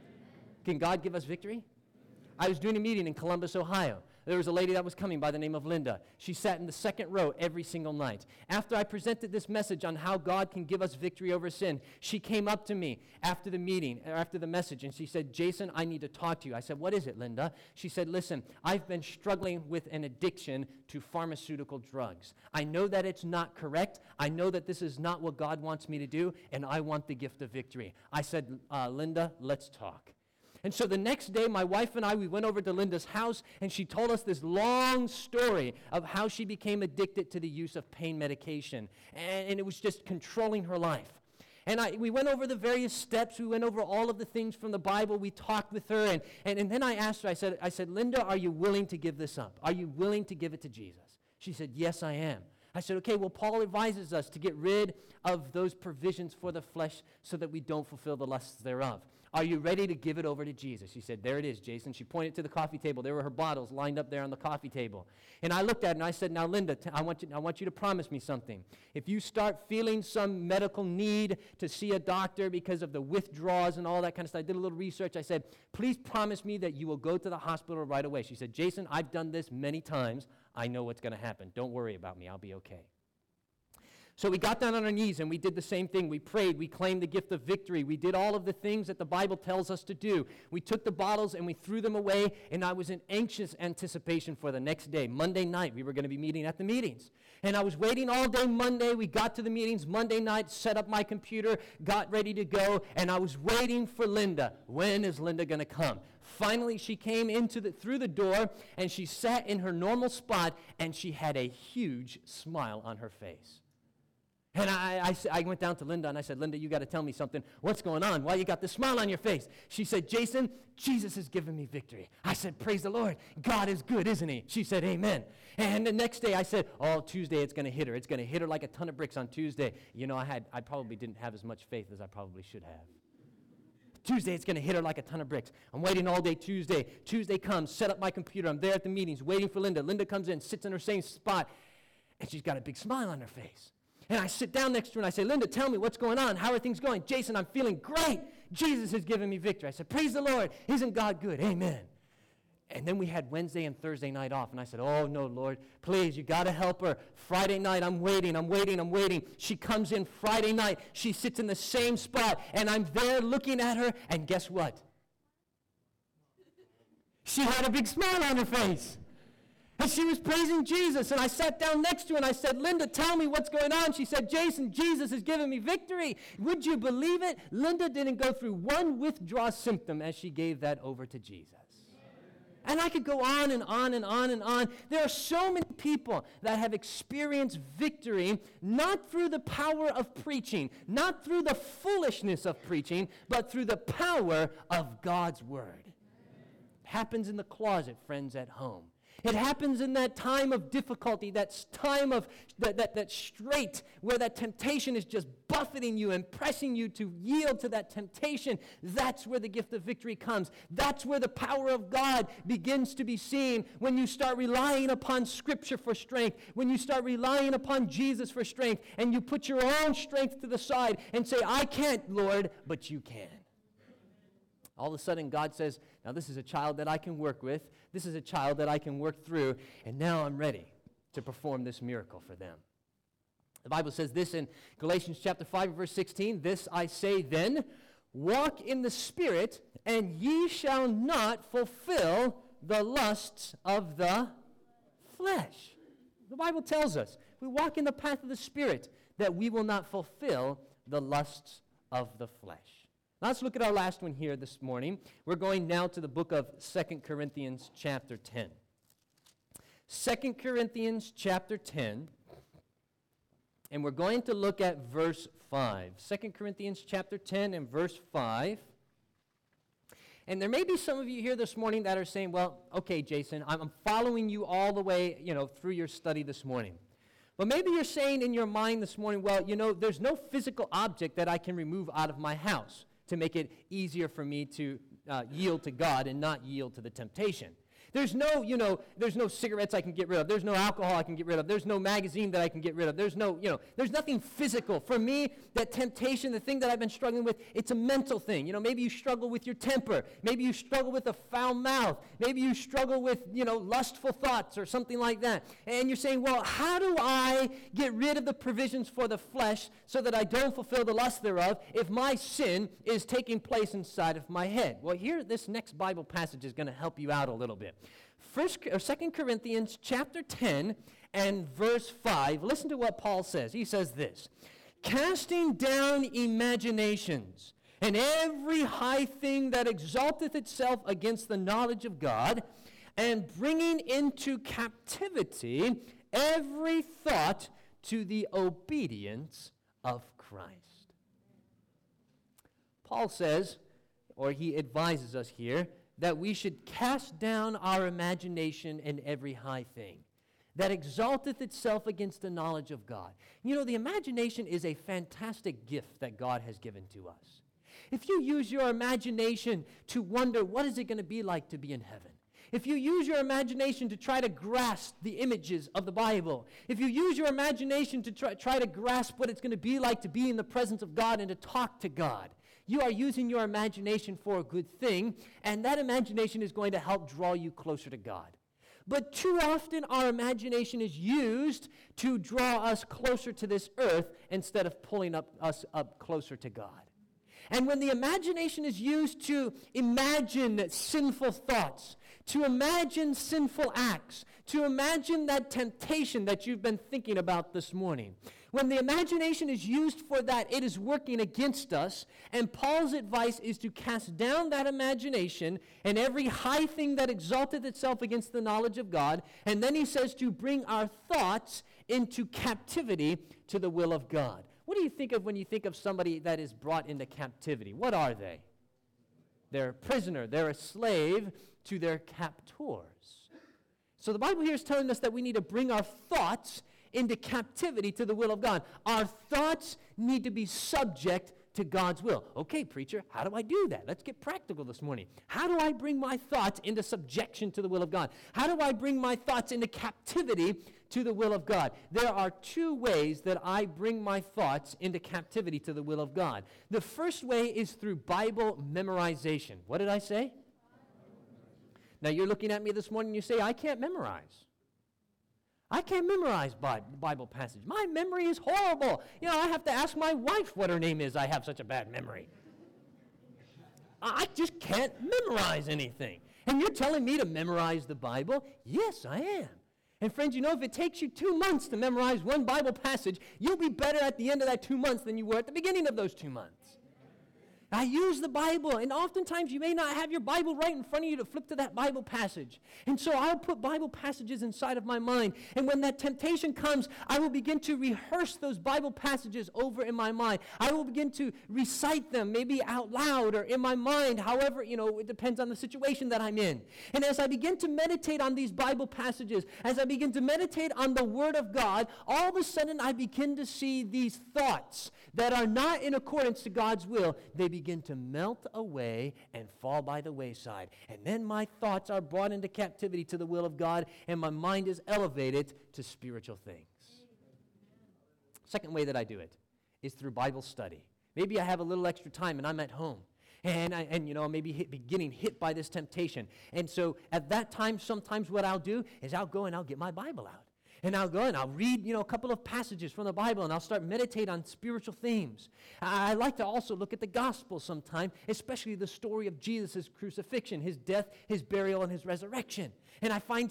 Can God give us victory? I was doing a meeting in Columbus, Ohio. There was a lady that was coming by the name of Linda. She sat in the second row every single night. After I presented this message on how God can give us victory over sin, she came up to me after the meeting, or after the message, and she said, Jason, I need to talk to you. I said, what is it, Linda? She said, listen, I've been struggling with an addiction to pharmaceutical drugs. I know that it's not correct. I know that this is not what God wants me to do, and I want the gift of victory. I said, Linda, let's talk. And so the next day, my wife and I, we went over to Linda's house, and she told us this long story of how she became addicted to the use of pain medication. And it was just controlling her life. And we went over the various steps. We went over all of the things from the Bible. We talked with her. And then I asked her, I said, Linda, are you willing to give this up? Are you willing to give it to Jesus? She said, yes, I am. I said, okay, well, Paul advises us to get rid of those provisions for the flesh so that we don't fulfill the lusts thereof. Are you ready to give it over to Jesus? She said, there it is, Jason. She pointed to the coffee table. There were her bottles lined up there on the coffee table. And I looked at her and I said, now, Linda, I want you to promise me something. If you start feeling some medical need to see a doctor because of the withdrawals and all that kind of stuff, I did a little research. I said, please promise me that you will go to the hospital right away. She said, Jason, I've done this many times. I know what's going to happen. Don't worry about me. I'll be okay. So we got down on our knees and we did the same thing. We prayed. We claimed the gift of victory. We did all of the things that the Bible tells us to do. We took the bottles and we threw them away, and I was in anxious anticipation for the next day. Monday night, we were going to be meeting at the meetings. And I was waiting all day Monday. We got to the meetings Monday night, set up my computer, got ready to go, and I was waiting for Linda. When is Linda going to come? Finally, she came through the door, and she sat in her normal spot, and she had a huge smile on her face. And I went down to Linda and I said, Linda, you got to tell me something. What's going on? Why you got this smile on your face? She said, Jason, Jesus has given me victory. I said, praise the Lord. God is good, isn't he? She said, amen. And the next day I said, oh, Tuesday it's going to hit her. It's going to hit her like a ton of bricks on Tuesday. You know, I probably didn't have as much faith as I probably should have. Tuesday, it's going to hit her like a ton of bricks. I'm waiting all day Tuesday. Tuesday comes, set up my computer. I'm there at the meetings waiting for Linda. Linda comes in, sits in her same spot, and she's got a big smile on her face. And I sit down next to her and I say, Linda, tell me what's going on. How are things going? Jason, I'm feeling great. Jesus has given me victory. I said, praise the Lord. Isn't God good? Amen. And then we had Wednesday and Thursday night off. And I said, oh, no, Lord, please, you got to help her. Friday night, I'm waiting. She comes in Friday night. She sits in the same spot. And I'm there looking at her. And guess what? She had a big smile on her face. And she was praising Jesus. And I sat down next to her and I said, Linda, tell me what's going on. She said, Jason, Jesus has given me victory. Would you believe it? Linda didn't go through one withdrawal symptom as she gave that over to Jesus. And I could go on and on and on and on. There are so many people that have experienced victory, not through the power of preaching, not through the foolishness of preaching, but through the power of God's word. It happens in the closet, friends, at home. It happens in that time of difficulty, that time of that strait where that temptation is just buffeting you and pressing you to yield to that temptation. That's where the gift of victory comes. That's where the power of God begins to be seen when you start relying upon Scripture for strength, when you start relying upon Jesus for strength, and you put your own strength to the side and say, I can't, Lord, but you can. All of a sudden, God says, now this is a child that I can work with. This is a child that I can work through. And now I'm ready to perform this miracle for them. The Bible says this in Galatians chapter 5, verse 16. This I say then, walk in the Spirit, and ye shall not fulfill the lusts of the flesh. The Bible tells us, we walk in the path of the Spirit, that we will not fulfill the lusts of the flesh. Now let's look at our last one here this morning. We're going now to the book of 2 Corinthians chapter 10. 2 Corinthians chapter 10, and we're going to look at verse 5. 2 Corinthians chapter 10 and verse 5. And there may be some of you here this morning that are saying, well, okay, Jason, I'm following you all the way, through your study this morning. But maybe you're saying in your mind this morning, well, there's no physical object that I can remove out of my house to make it easier for me to yield to God and not yield to the temptation. There's no cigarettes I can get rid of. There's no alcohol I can get rid of. There's no magazine that I can get rid of. There's nothing physical. For me, that temptation, the thing that I've been struggling with, it's a mental thing. Maybe you struggle with your temper. Maybe you struggle with a foul mouth. Maybe you struggle with, lustful thoughts or something like that. And you're saying, well, how do I get rid of the provisions for the flesh so that I don't fulfill the lust thereof if my sin is taking place inside of my head? Well, here, this next Bible passage is going to help you out a little bit. 2 Corinthians chapter 10 and verse 5, listen to what Paul says. He says this, casting down imaginations and every high thing that exalteth itself against the knowledge of God, and bringing into captivity every thought to the obedience of Christ. Paul says, or he advises us here, that we should cast down our imagination and every high thing that exalteth itself against the knowledge of God. The imagination is a fantastic gift that God has given to us. If you use your imagination to wonder what is it going to be like to be in heaven, if you use your imagination to try to grasp the images of the Bible, if you use your imagination to try to grasp what it's going to be like to be in the presence of God and to talk to God, you are using your imagination for a good thing, and that imagination is going to help draw you closer to God. But too often our imagination is used to draw us closer to this earth instead of pulling us up closer to God. And when the imagination is used to imagine sinful thoughts, to imagine sinful acts, to imagine that temptation that you've been thinking about this morning, when the imagination is used for that, it is working against us. And Paul's advice is to cast down that imagination and every high thing that exalteth itself against the knowledge of God. And then he says to bring our thoughts into captivity to the will of God. What do you think of when you think of somebody that is brought into captivity? What are they? They're a prisoner. They're a slave to their captors. So the Bible here is telling us that we need to bring our thoughts into captivity to the will of God. Our thoughts need to be subject to God's will. Okay, preacher, how do I do that? Let's get practical this morning. How do I bring my thoughts into subjection to the will of God? How do I bring my thoughts into captivity to the will of God? There are two ways that I bring my thoughts into captivity to the will of God. The first way is through Bible memorization. What did I say? Now you're looking at me this morning and you say, I can't memorize. I can't memorize Bible passage. My memory is horrible. I have to ask my wife what her name is. I have such a bad memory. I just can't memorize anything. And you're telling me to memorize the Bible? Yes, I am. And friends, if it takes you 2 months to memorize one Bible passage, you'll be better at the end of that 2 months than you were at the beginning of those 2 months. I use the Bible, and oftentimes you may not have your Bible right in front of you to flip to that Bible passage. And so I'll put Bible passages inside of my mind, and when that temptation comes, I will begin to rehearse those Bible passages over in my mind. I will begin to recite them, maybe out loud or in my mind, however, it depends on the situation that I'm in. And as I begin to meditate on these Bible passages, as I begin to meditate on the Word of God, all of a sudden I begin to see these thoughts that are not in accordance to God's will. They begin to melt away and fall by the wayside. And then my thoughts are brought into captivity to the will of God, and my mind is elevated to spiritual things. Second way that I do it is through Bible study. Maybe I have a little extra time and I'm at home. And maybe getting hit by this temptation. And so at that time, sometimes what I'll do is I'll go and I'll get my Bible out. And I'll go and I'll read, a couple of passages from the Bible, and I'll start meditate on spiritual themes. I like to also look at the gospel sometime, especially the story of Jesus' crucifixion, his death, his burial, and his resurrection. And I find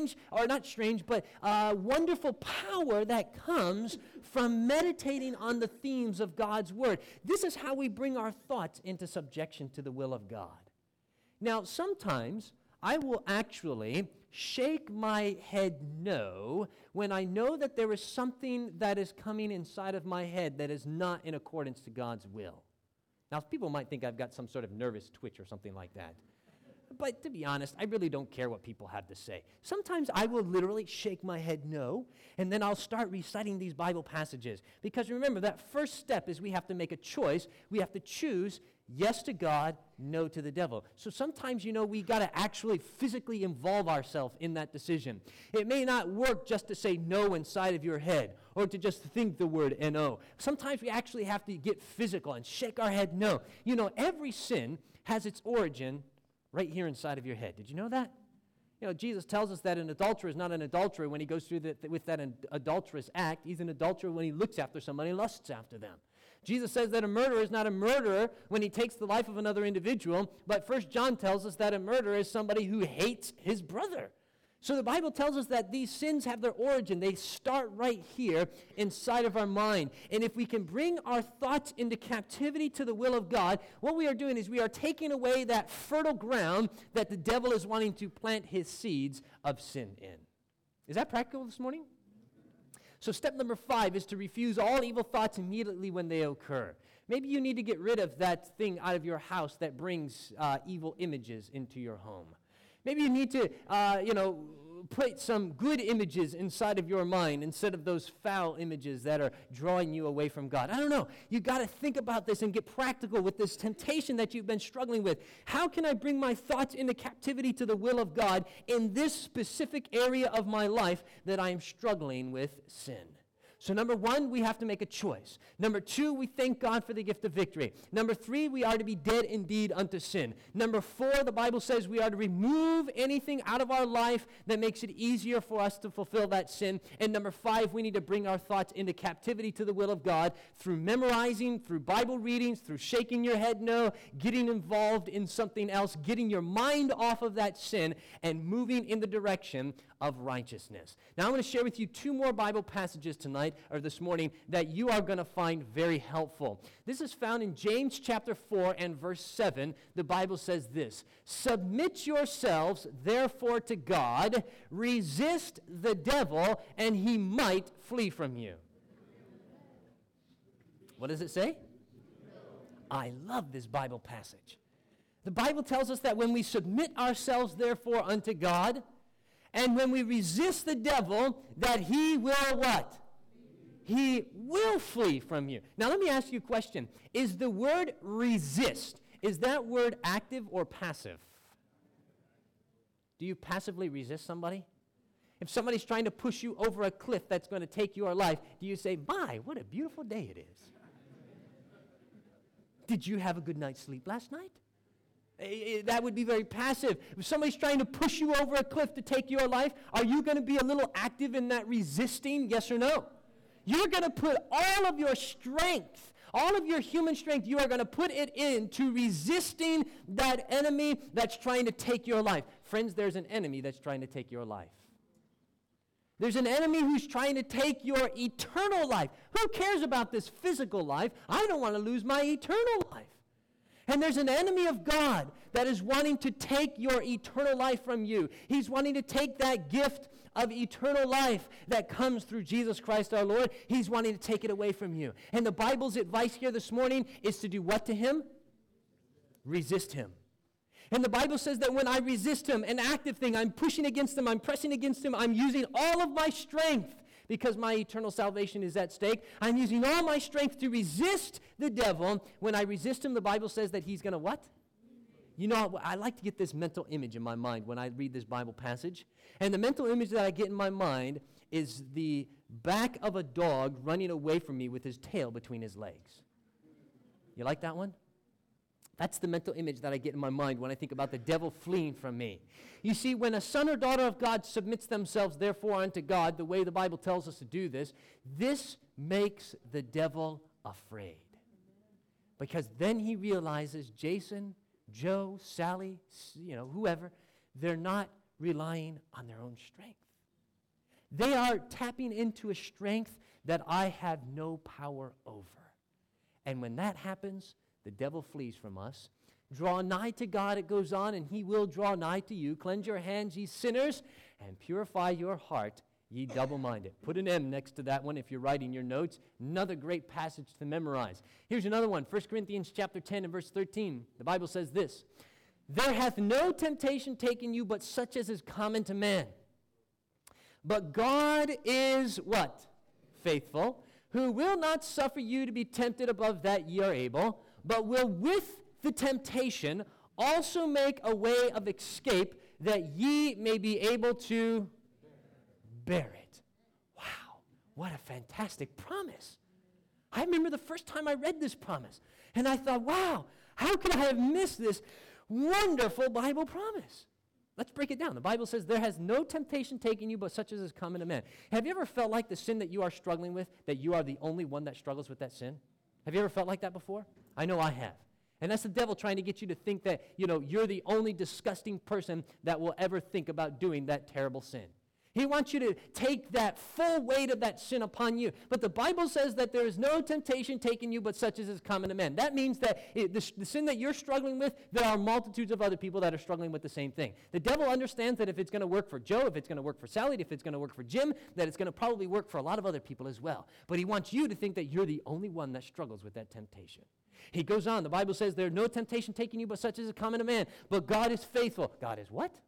wonderful power that comes from meditating on the themes of God's Word. This is how we bring our thoughts into subjection to the will of God. Now, sometimes I will actually shake my head no when I know that there is something that is coming inside of my head that is not in accordance to God's will. Now, people might think I've got some sort of nervous twitch or something like that. But to be honest, I really don't care what people have to say. Sometimes I will literally shake my head no, and then I'll start reciting these Bible passages. Because remember, that first step is we have to make a choice. We have to choose yes to God, no to the devil. So sometimes, we got to actually physically involve ourselves in that decision. It may not work just to say no inside of your head or to just think the word N-O. Sometimes we actually have to get physical and shake our head no. Every sin has its origin right here inside of your head. Did you know that? Jesus tells us that an adulterer is not an adulterer when he goes through with that adulterous act. He's an adulterer when he looks after somebody and lusts after them. Jesus says that a murderer is not a murderer when he takes the life of another individual, but 1 John tells us that a murderer is somebody who hates his brother. So the Bible tells us that these sins have their origin. They start right here inside of our mind. And if we can bring our thoughts into captivity to the will of God, what we are doing is we are taking away that fertile ground that the devil is wanting to plant his seeds of sin in. Is that practical this morning? So step number 5 is to refuse all evil thoughts immediately when they occur. Maybe you need to get rid of that thing out of your house that brings evil images into your home. Maybe you need to, put some good images inside of your mind instead of those foul images that are drawing you away from God. I don't know. You got to think about this and get practical with this temptation that you've been struggling with. How can I bring my thoughts into captivity to the will of God in this specific area of my life that I am struggling with sin? So number 1, we have to make a choice. Number 2, we thank God for the gift of victory. Number 3, we are to be dead indeed unto sin. Number 4, the Bible says we are to remove anything out of our life that makes it easier for us to fulfill that sin. And number 5, we need to bring our thoughts into captivity to the will of God through memorizing, through Bible readings, through shaking your head no, getting involved in something else, getting your mind off of that sin, and moving in the direction of righteousness. Now, I'm going to share with you 2 more Bible passages tonight, or this morning, that you are going to find very helpful. This is found in James chapter 4 and verse 7. The Bible says this: "Submit yourselves, therefore, to God, resist the devil, and he might flee from you." What does it say? I love this Bible passage. The Bible tells us that when we submit ourselves, therefore, unto God, and when we resist the devil, that he will what? He will flee from you. Now let me ask you a question. Is the word resist, is that word active or passive? Do you passively resist somebody? If somebody's trying to push you over a cliff that's going to take your life, do you say, "My, what a beautiful day it is"? Did you have a good night's sleep last night? That would be very passive. If somebody's trying to push you over a cliff to take your life, are you going to be a little active in that resisting, yes or no? You're going to put all of your strength, all of your human strength, you are going to put it into resisting that enemy that's trying to take your life. Friends, there's an enemy that's trying to take your life. There's an enemy who's trying to take your eternal life. Who cares about this physical life? I don't want to lose my eternal life. And there's an enemy of God that is wanting to take your eternal life from you. He's wanting to take that gift of eternal life that comes through Jesus Christ our Lord. He's wanting to take it away from you. And the Bible's advice here this morning is to do what to him? Resist him. And the Bible says that when I resist him, an active thing, I'm pushing against him, I'm pressing against him, I'm using all of my strength because my eternal salvation is at stake. I'm using all my strength to resist the devil. When I resist him, the Bible says that he's going to what? You know, I like to get this mental image in my mind when I read this Bible passage. And the mental image that I get in my mind is the back of a dog running away from me with his tail between his legs. You like that one? That's the mental image that I get in my mind when I think about the devil fleeing from me. You see, when a son or daughter of God submits themselves, therefore, unto God, the way the Bible tells us to do this, this makes the devil afraid. Because then he realizes Jason, Joe, Sally, whoever, they're not relying on their own strength. They are tapping into a strength that I have no power over. And when that happens, the devil flees from us. Draw nigh to God, it goes on, and he will draw nigh to you. Cleanse your hands, ye sinners, and purify your heart, Ye double-minded. Put an M next to that one if you're writing your notes. Another great passage to memorize. Here's another one, 1 Corinthians chapter 10 and verse 13. The Bible says this, there hath no temptation taken you but such as is common to man. But God is what? Faithful, who will not suffer you to be tempted above that ye are able, but will with the temptation also make a way of escape that ye may be able to bear it. Wow, what a fantastic promise. I remember the first time I read this promise, and I thought, wow, how could I have missed this wonderful Bible promise? Let's break it down. The Bible says, there has no temptation taken you but such as is common to man. Have you ever felt like the sin that you are struggling with, that you are the only one that struggles with that sin? Have you ever felt like that before? I know I have. And that's the devil trying to get you to think that, you're the only disgusting person that will ever think about doing that terrible sin. He wants you to take that full weight of that sin upon you. But the Bible says that there is no temptation taken you but such as is common to men. That means that the sin that you're struggling with, there are multitudes of other people that are struggling with the same thing. The devil understands that if it's going to work for Joe, if it's going to work for Sally, if it's going to work for Jim, that it's going to probably work for a lot of other people as well. But he wants you to think that you're the only one that struggles with that temptation. He goes on. The Bible says there is no temptation taken you but such as is common to man. But God is faithful. God is what?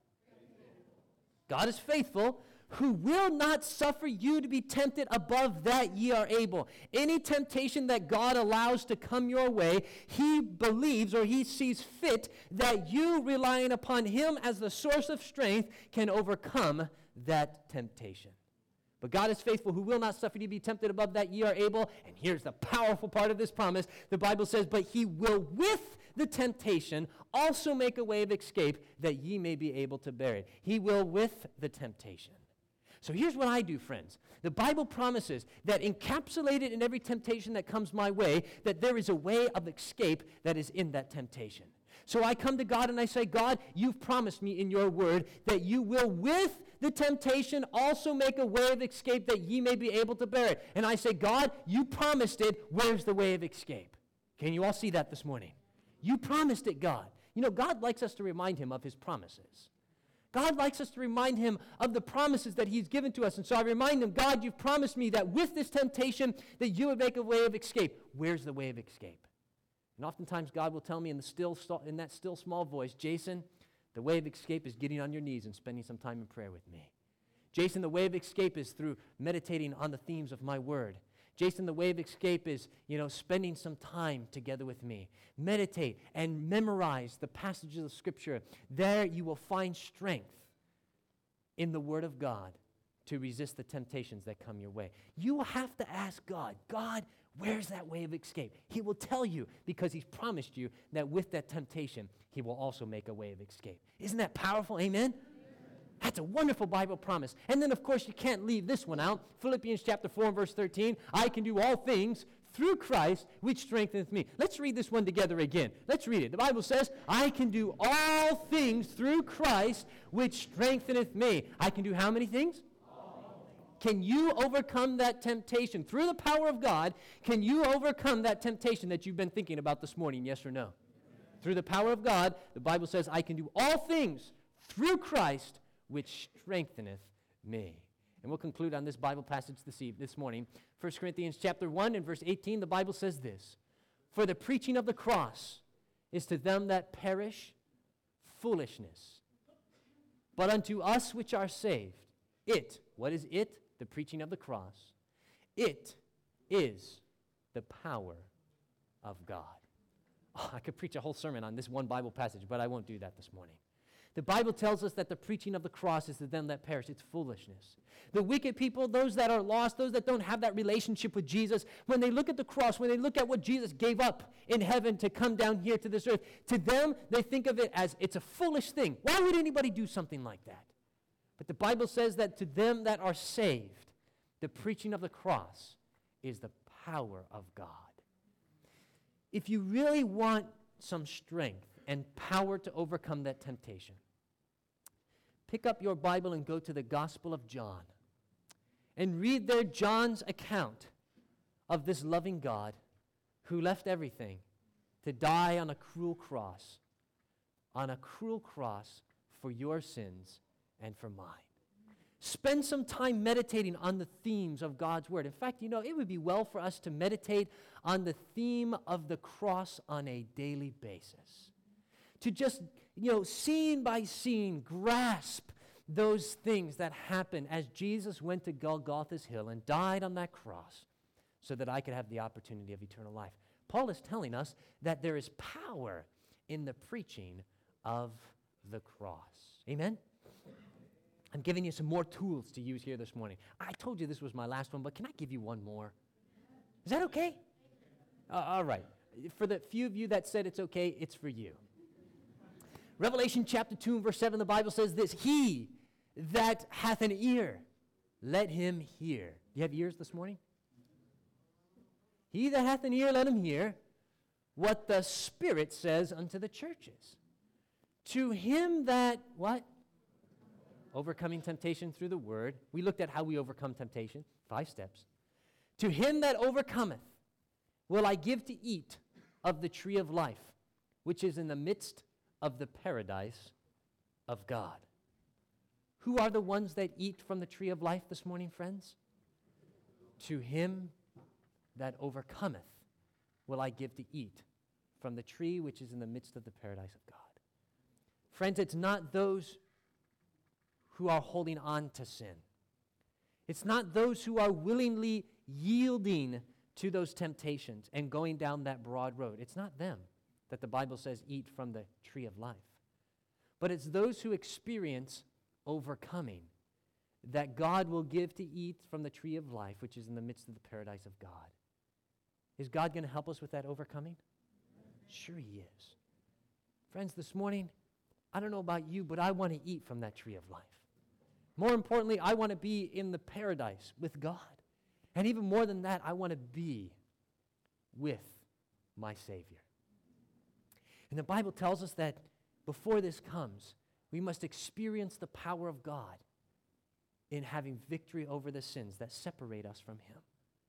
God is faithful, who will not suffer you to be tempted above that ye are able. Any temptation that God allows to come your way, he believes or he sees fit that you, relying upon him as the source of strength, can overcome that temptation. But God is faithful, who will not suffer you to be tempted above that ye are able. And here's the powerful part of this promise. The Bible says, but he will with the temptation also make a way of escape that ye may be able to bear it. He will with the temptation. So here's what I do, friends. The Bible promises that encapsulated in every temptation that comes my way, that there is a way of escape that is in that temptation. So I come to God and I say, God, you've promised me in your word that you will with the temptation also make a way of escape that ye may be able to bear it. And I say, God, you promised it. Where's the way of escape? Can you all see that this morning? You promised it, God. God likes us to remind him of his promises. God likes us to remind him of the promises that he's given to us. And so I remind him, God, you've promised me that with this temptation that you would make a way of escape. Where's the way of escape? And oftentimes God will tell me in that still small voice, Jason, the way of escape is getting on your knees and spending some time in prayer with me. Jason, the way of escape is through meditating on the themes of my word. Jason, the way of escape is, spending some time together with me. Meditate and memorize the passages of Scripture. There you will find strength in the Word of God to resist the temptations that come your way. You will have to ask God, God, where's that way of escape? He will tell you because he's promised you that with that temptation, he will also make a way of escape. Isn't that powerful? Amen? That's a wonderful Bible promise. And then, of course, you can't leave this one out. Philippians chapter 4 and verse 13, I can do all things through Christ, which strengtheneth me. Let's read this one together again. Let's read it. The Bible says, I can do all things through Christ, which strengtheneth me. I can do how many things? Can you overcome that temptation? Through the power of God, can you overcome that temptation that you've been thinking about this morning, yes or no? Through the power of God, the Bible says, I can do all things through Christ, which strengtheneth me. And we'll conclude on this Bible passage this morning. 1 Corinthians chapter 1 and verse 18, the Bible says this, for the preaching of the cross is to them that perish foolishness. But unto us which are saved, what is it? The preaching of the cross. It is the power of God. Oh, I could preach a whole sermon on this one Bible passage, but I won't do that this morning. The Bible tells us that the preaching of the cross is to them that perish. It's foolishness. The wicked people, those that are lost, those that don't have that relationship with Jesus, when they look at the cross, when they look at what Jesus gave up in heaven to come down here to this earth, to them, they think of it as it's a foolish thing. Why would anybody do something like that? But the Bible says that to them that are saved, the preaching of the cross is the power of God. If you really want some strength and power to overcome that temptation, pick up your Bible and go to the Gospel of John and read there John's account of this loving God who left everything to die on a cruel cross for your sins and for mine. Spend some time meditating on the themes of God's Word. In fact, it would be well for us to meditate on the theme of the cross on a daily basis. To just, scene by scene, grasp those things that happen as Jesus went to Golgotha's hill and died on that cross so that I could have the opportunity of eternal life. Paul is telling us that there is power in the preaching of the cross. Amen? I'm giving you some more tools to use here this morning. I told you this was my last one, but can I give you one more? Is that okay? All right. For the few of you that said it's okay, it's for you. Revelation chapter 2 and verse 7, the Bible says this, "He that hath an ear, let him hear." Do you have ears this morning? "He that hath an ear, let him hear what the Spirit says unto the churches. To him that," what? Overcoming temptation through the Word. We looked at how we overcome temptation, 5 steps. "To him that overcometh will I give to eat of the tree of life, which is in the midst of the paradise of God." Who are the ones that eat from the tree of life this morning, friends? "To him that overcometh will I give to eat from the tree which is in the midst of the paradise of God." Friends, it's not those who are holding on to sin. It's not those who are willingly yielding to those temptations and going down that broad road. It's not them that the Bible says eat from the tree of life. But it's those who experience overcoming that God will give to eat from the tree of life, which is in the midst of the paradise of God. Is God going to help us with that overcoming? Sure He is. Friends, this morning, I don't know about you, but I want to eat from that tree of life. More importantly, I want to be in the paradise with God. And even more than that, I want to be with my Savior. And the Bible tells us that before this comes, we must experience the power of God in having victory over the sins that separate us from Him.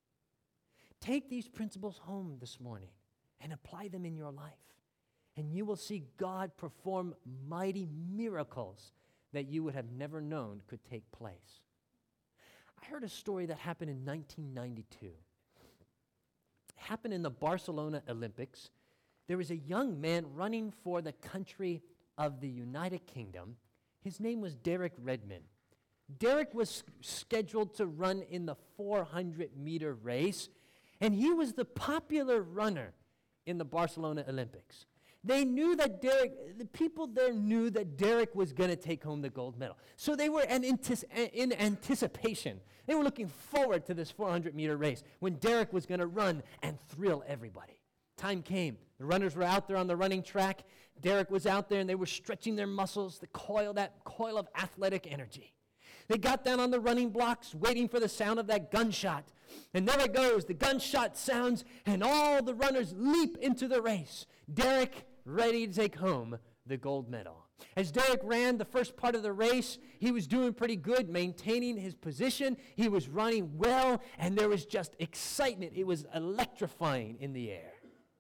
Take these principles home this morning and apply them in your life, and you will see God perform mighty miracles that you would have never known could take place. I heard a story that happened in 1992. It happened in the Barcelona Olympics. There was a young man running for the country of the United Kingdom. His name was Derek Redmond. Derek was scheduled to run in the 400-meter race, and he was the popular runner in the Barcelona Olympics. They knew that the people there knew that Derek was going to take home the gold medal. So they were in anticipation. They were looking forward to this 400-meter race when Derek was going to run and thrill everybody. Time came. The runners were out there on the running track. Derek was out there, and they were stretching their muscles, that coil of athletic energy. They got down on the running blocks, waiting for the sound of that gunshot. And there it goes. The gunshot sounds, and all the runners leap into the race. Derek ready to take home the gold medal. As Derek ran the first part of the race, he was doing pretty good, maintaining his position. He was running well, and there was just excitement. It was electrifying in the air.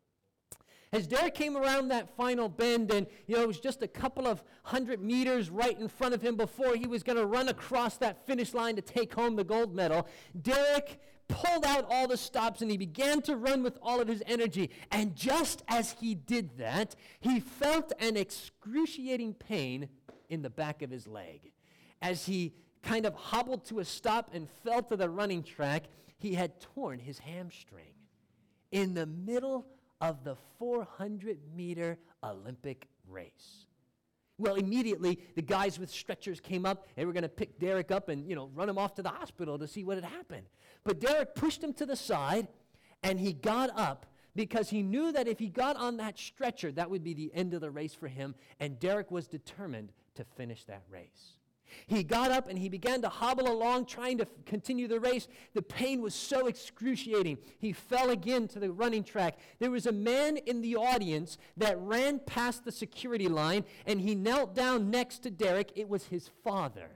As Derek came around that final bend, and it was just a couple of 100 meters right in front of him before he was going to run across that finish line to take home the gold medal, Derek pulled out all the stops and he began to run with all of his energy. And just as he did that, he felt an excruciating pain in the back of his leg. As he kind of hobbled to a stop and fell to the running track, he had torn his hamstring in the middle of the 400-meter Olympic race. Well, immediately, the guys with stretchers came up. They were going to pick Derek up and, run him off to the hospital to see what had happened. But Derek pushed him to the side, and he got up because he knew that if he got on that stretcher, that would be the end of the race for him, and Derek was determined to finish that race. He got up and he began to hobble along, trying to continue the race. The pain was so excruciating. He fell again to the running track. There was a man in the audience that ran past the security line, and he knelt down next to Derek. It was his father.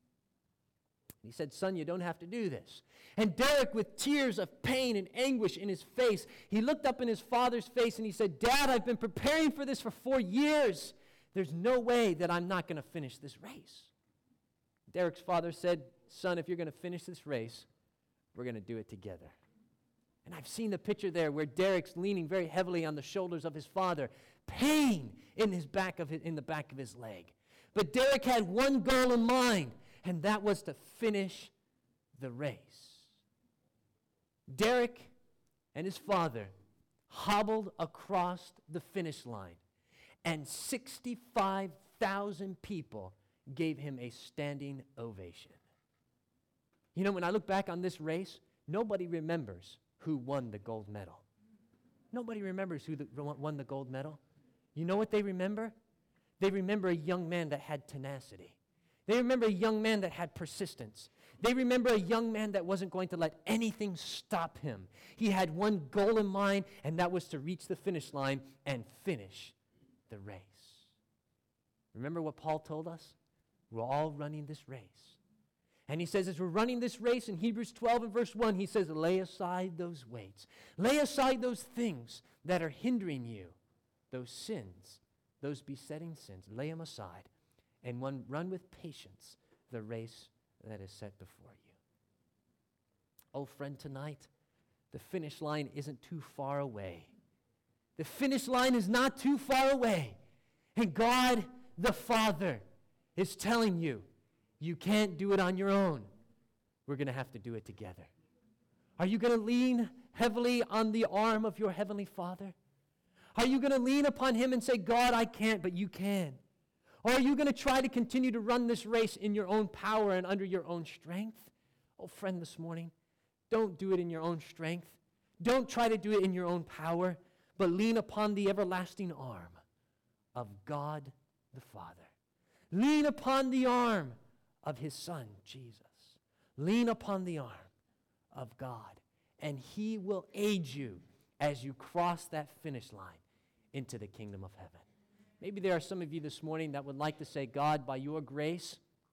He said, "Son, you don't have to do this." And Derek, with tears of pain and anguish in his face, he looked up in his father's face and he said, "Dad, I've been preparing for this for 4 years. There's no way that I'm not going to finish this race." Derek's father said, son, if you're going to finish this race, we're going to do it together. And I've seen the picture there where Derek's leaning very heavily on the shoulders of his father, pain in the back of his leg. But Derek had one goal in mind, and that was to finish the race. Derek and his father hobbled across the finish line, and 65,000 people gave him a standing ovation. You know, when I look back on this race, nobody remembers who won the gold medal. Nobody remembers who won the gold medal. You know what they remember? They remember a young man that had tenacity. They remember a young man that had persistence. They remember a young man that wasn't going to let anything stop him. He had one goal in mind, and that was to reach the finish line and finish the race. Remember what Paul told us? We're all running this race. And he says, as we're running this race in Hebrews 12 and verse 1, he says, lay aside those weights. Lay aside those things that are hindering you, those sins, those besetting sins. Lay them aside and run with patience the race that is set before you. Oh, friend, tonight, the finish line isn't too far away. The finish line is not too far away. And God, the Father, is telling you, you can't do it on your own. We're going to have to do it together. Are you going to lean heavily on the arm of your Heavenly Father? Are you going to lean upon Him and say, God, I can't, but you can? Or are you going to try to continue to run this race in your own power and under your own strength? Oh, friend, this morning, don't do it in your own strength. Don't try to do it in your own power, but lean upon the everlasting arm of God the Father. Lean upon the arm of His Son, Jesus. Lean upon the arm of God, and He will aid you as you cross that finish line into the kingdom of heaven. Maybe there are some of you this morning that would like to say, God, by your grace,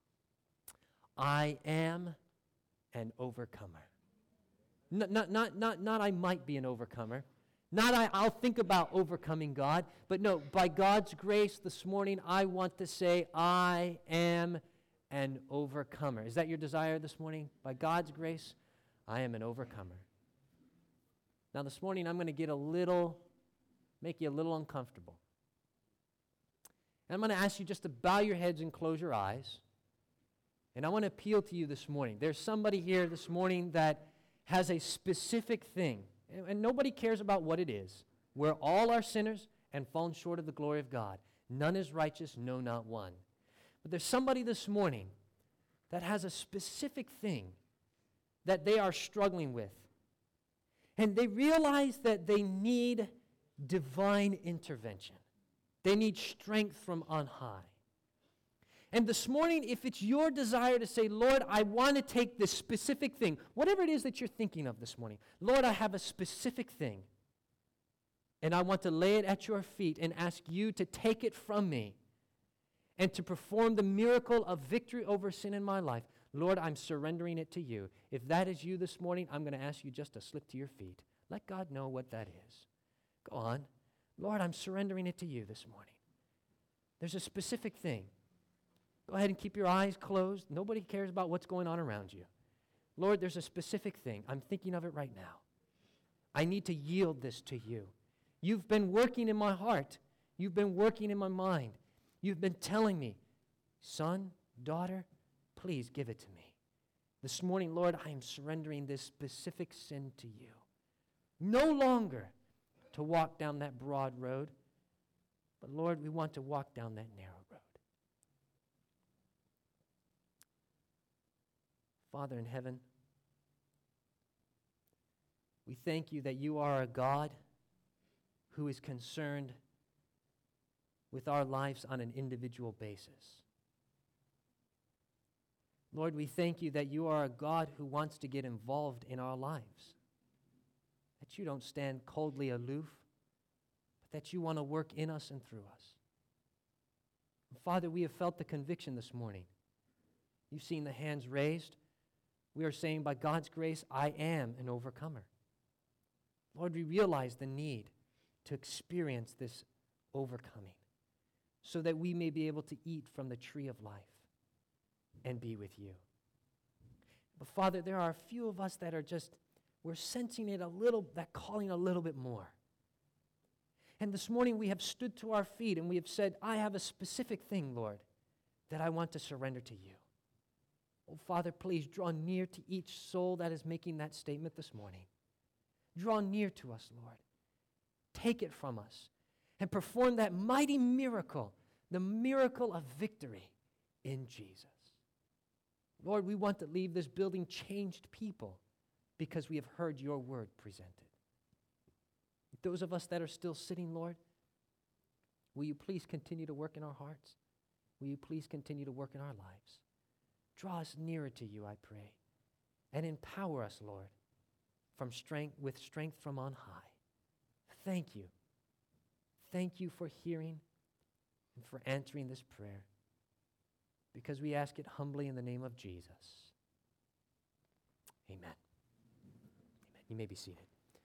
I am an overcomer. Not I might be an overcomer. Not I'll think about overcoming God. But no, by God's grace this morning, I want to say, I am an overcomer. Is that your desire this morning? By God's grace, I am an overcomer. Now this morning, I'm going to make you a little uncomfortable. And I'm going to ask you just to bow your heads and close your eyes. And I want to appeal to you this morning. There's somebody here this morning that has a specific thing, and nobody cares about what it is. We're all are sinners and fallen short of the glory of God. None is righteous, no, not one. But there's somebody this morning that has a specific thing that they are struggling with. And they realize that they need divine intervention. They need strength from on high. And this morning, if it's your desire to say, Lord, I want to take this specific thing, whatever it is that you're thinking of this morning, Lord, I have a specific thing, and I want to lay it at your feet and ask you to take it from me and to perform the miracle of victory over sin in my life. Lord, I'm surrendering it to you. If that is you this morning, I'm going to ask you just to slip to your feet. Let God know what that is. Go on. Lord, I'm surrendering it to you this morning. There's a specific thing. Go ahead and keep your eyes closed. Nobody cares about what's going on around you. Lord, there's a specific thing. I'm thinking of it right now. I need to yield this to you. You've been working in my heart. You've been working in my mind. You've been telling me, son, daughter, please give it to me. This morning, Lord, I am surrendering this specific sin to you. No longer to walk down that broad road, but Lord, we want to walk down that narrow road. Father in heaven, we thank you that you are a God who is concerned with our lives on an individual basis. Lord, we thank you that you are a God who wants to get involved in our lives, that you don't stand coldly aloof, but that you want to work in us and through us. And Father, we have felt the conviction this morning. You've seen the hands raised. We are saying, by God's grace, I am an overcomer. Lord, we realize the need to experience this overcoming so that we may be able to eat from the tree of life. and be with you. But Father, there are a few of us that are just, we're sensing it a little, that calling a little bit more. And this morning we have stood to our feet and we have said, I have a specific thing, Lord, that I want to surrender to you. Oh, Father, please draw near to each soul that is making that statement this morning. Draw near to us, Lord. Take it from us and perform that mighty miracle, the miracle of victory in Jesus. Lord, we want to leave this building changed people because we have heard your word presented. Those of us that are still sitting, Lord, will you please continue to work in our hearts? Will you please continue to work in our lives? Draw us nearer to you, I pray, and empower us, Lord, with strength from on high. Thank you. Thank you for hearing and for answering this prayer, because we ask it humbly in the name of Jesus. Amen. Amen. You may be seated.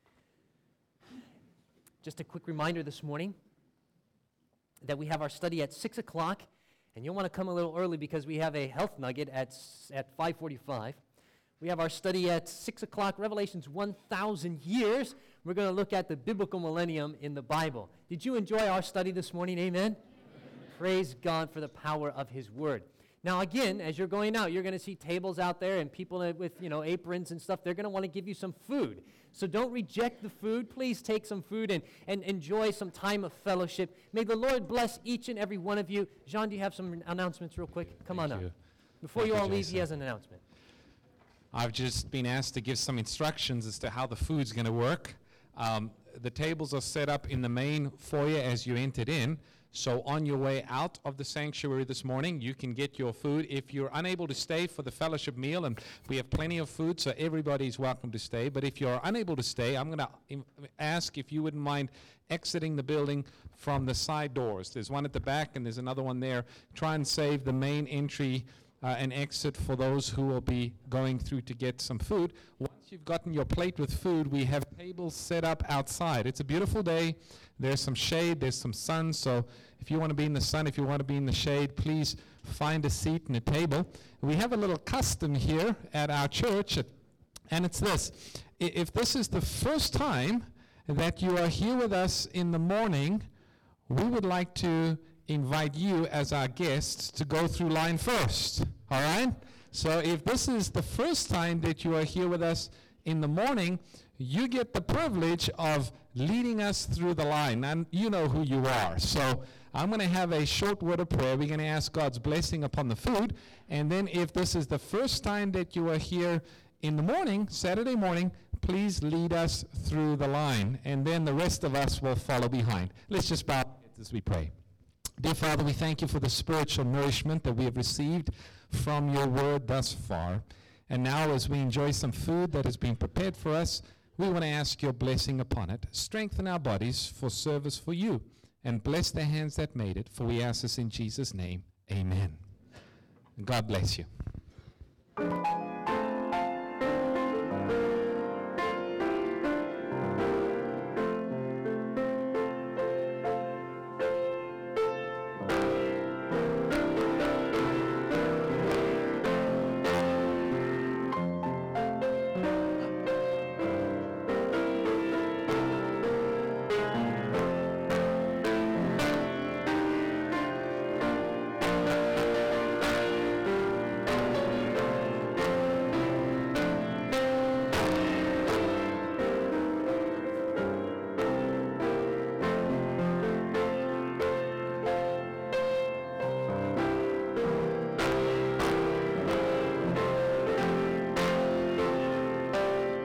Just a quick reminder this morning that we have our study at 6 o'clock, and you'll want to come a little early because we have a health nugget at 5:45. We have our study at 6 o'clock, Revelations 1,000 years. We're going to look at the biblical millennium in the Bible. Did you enjoy our study this morning? Amen? Amen. Praise God for the power of his word. Now, again, as you're going out, you're going to see tables out there and people with, aprons and stuff. They're going to want to give you some food. So don't reject the food. Please take some food and enjoy some time of fellowship. May the Lord bless each and every one of you. Jean, do you have some announcements real quick? Come on up. Before you all leave, he has an announcement. I've just been asked to give some instructions as to how the food's going to work. The tables are set up in the main foyer as you entered in. So on your way out of the sanctuary this morning, you can get your food. If you're unable to stay for the fellowship meal, and we have plenty of food, so everybody's welcome to stay. But if you're unable to stay, I'm going to ask if you wouldn't mind exiting the building from the side doors. There's one at the back, and there's another one there. Try and save the main entry and exit for those who will be going through to get some food. Once you've gotten your plate with food, we have tables set up outside. It's a beautiful day. There's some shade, there's some sun, so if you want to be in the sun, if you want to be in the shade, please find a seat and a table. We have a little custom here at our church, and it's this. If this is the first time that you are here with us in the morning, we would like to invite you as our guests to go through line first, all right? So if this is the first time that you are here with us in the morning, you get the privilege of leading us through the line, and you know who you are. So I'm going to have a short word of prayer. We're going to ask God's blessing upon the food, and then if this is the first time that you are here in the morning, Saturday morning, please lead us through the line, and then the rest of us will follow behind. Let's just bow our heads as we pray. Dear Father, we thank you for the spiritual nourishment that we have received from your word thus far. And now as we enjoy some food that has been prepared for us, we want to ask your blessing upon it. Strengthen our bodies for service for you, and bless the hands that made it, for we ask this in Jesus' name. Amen. God bless you.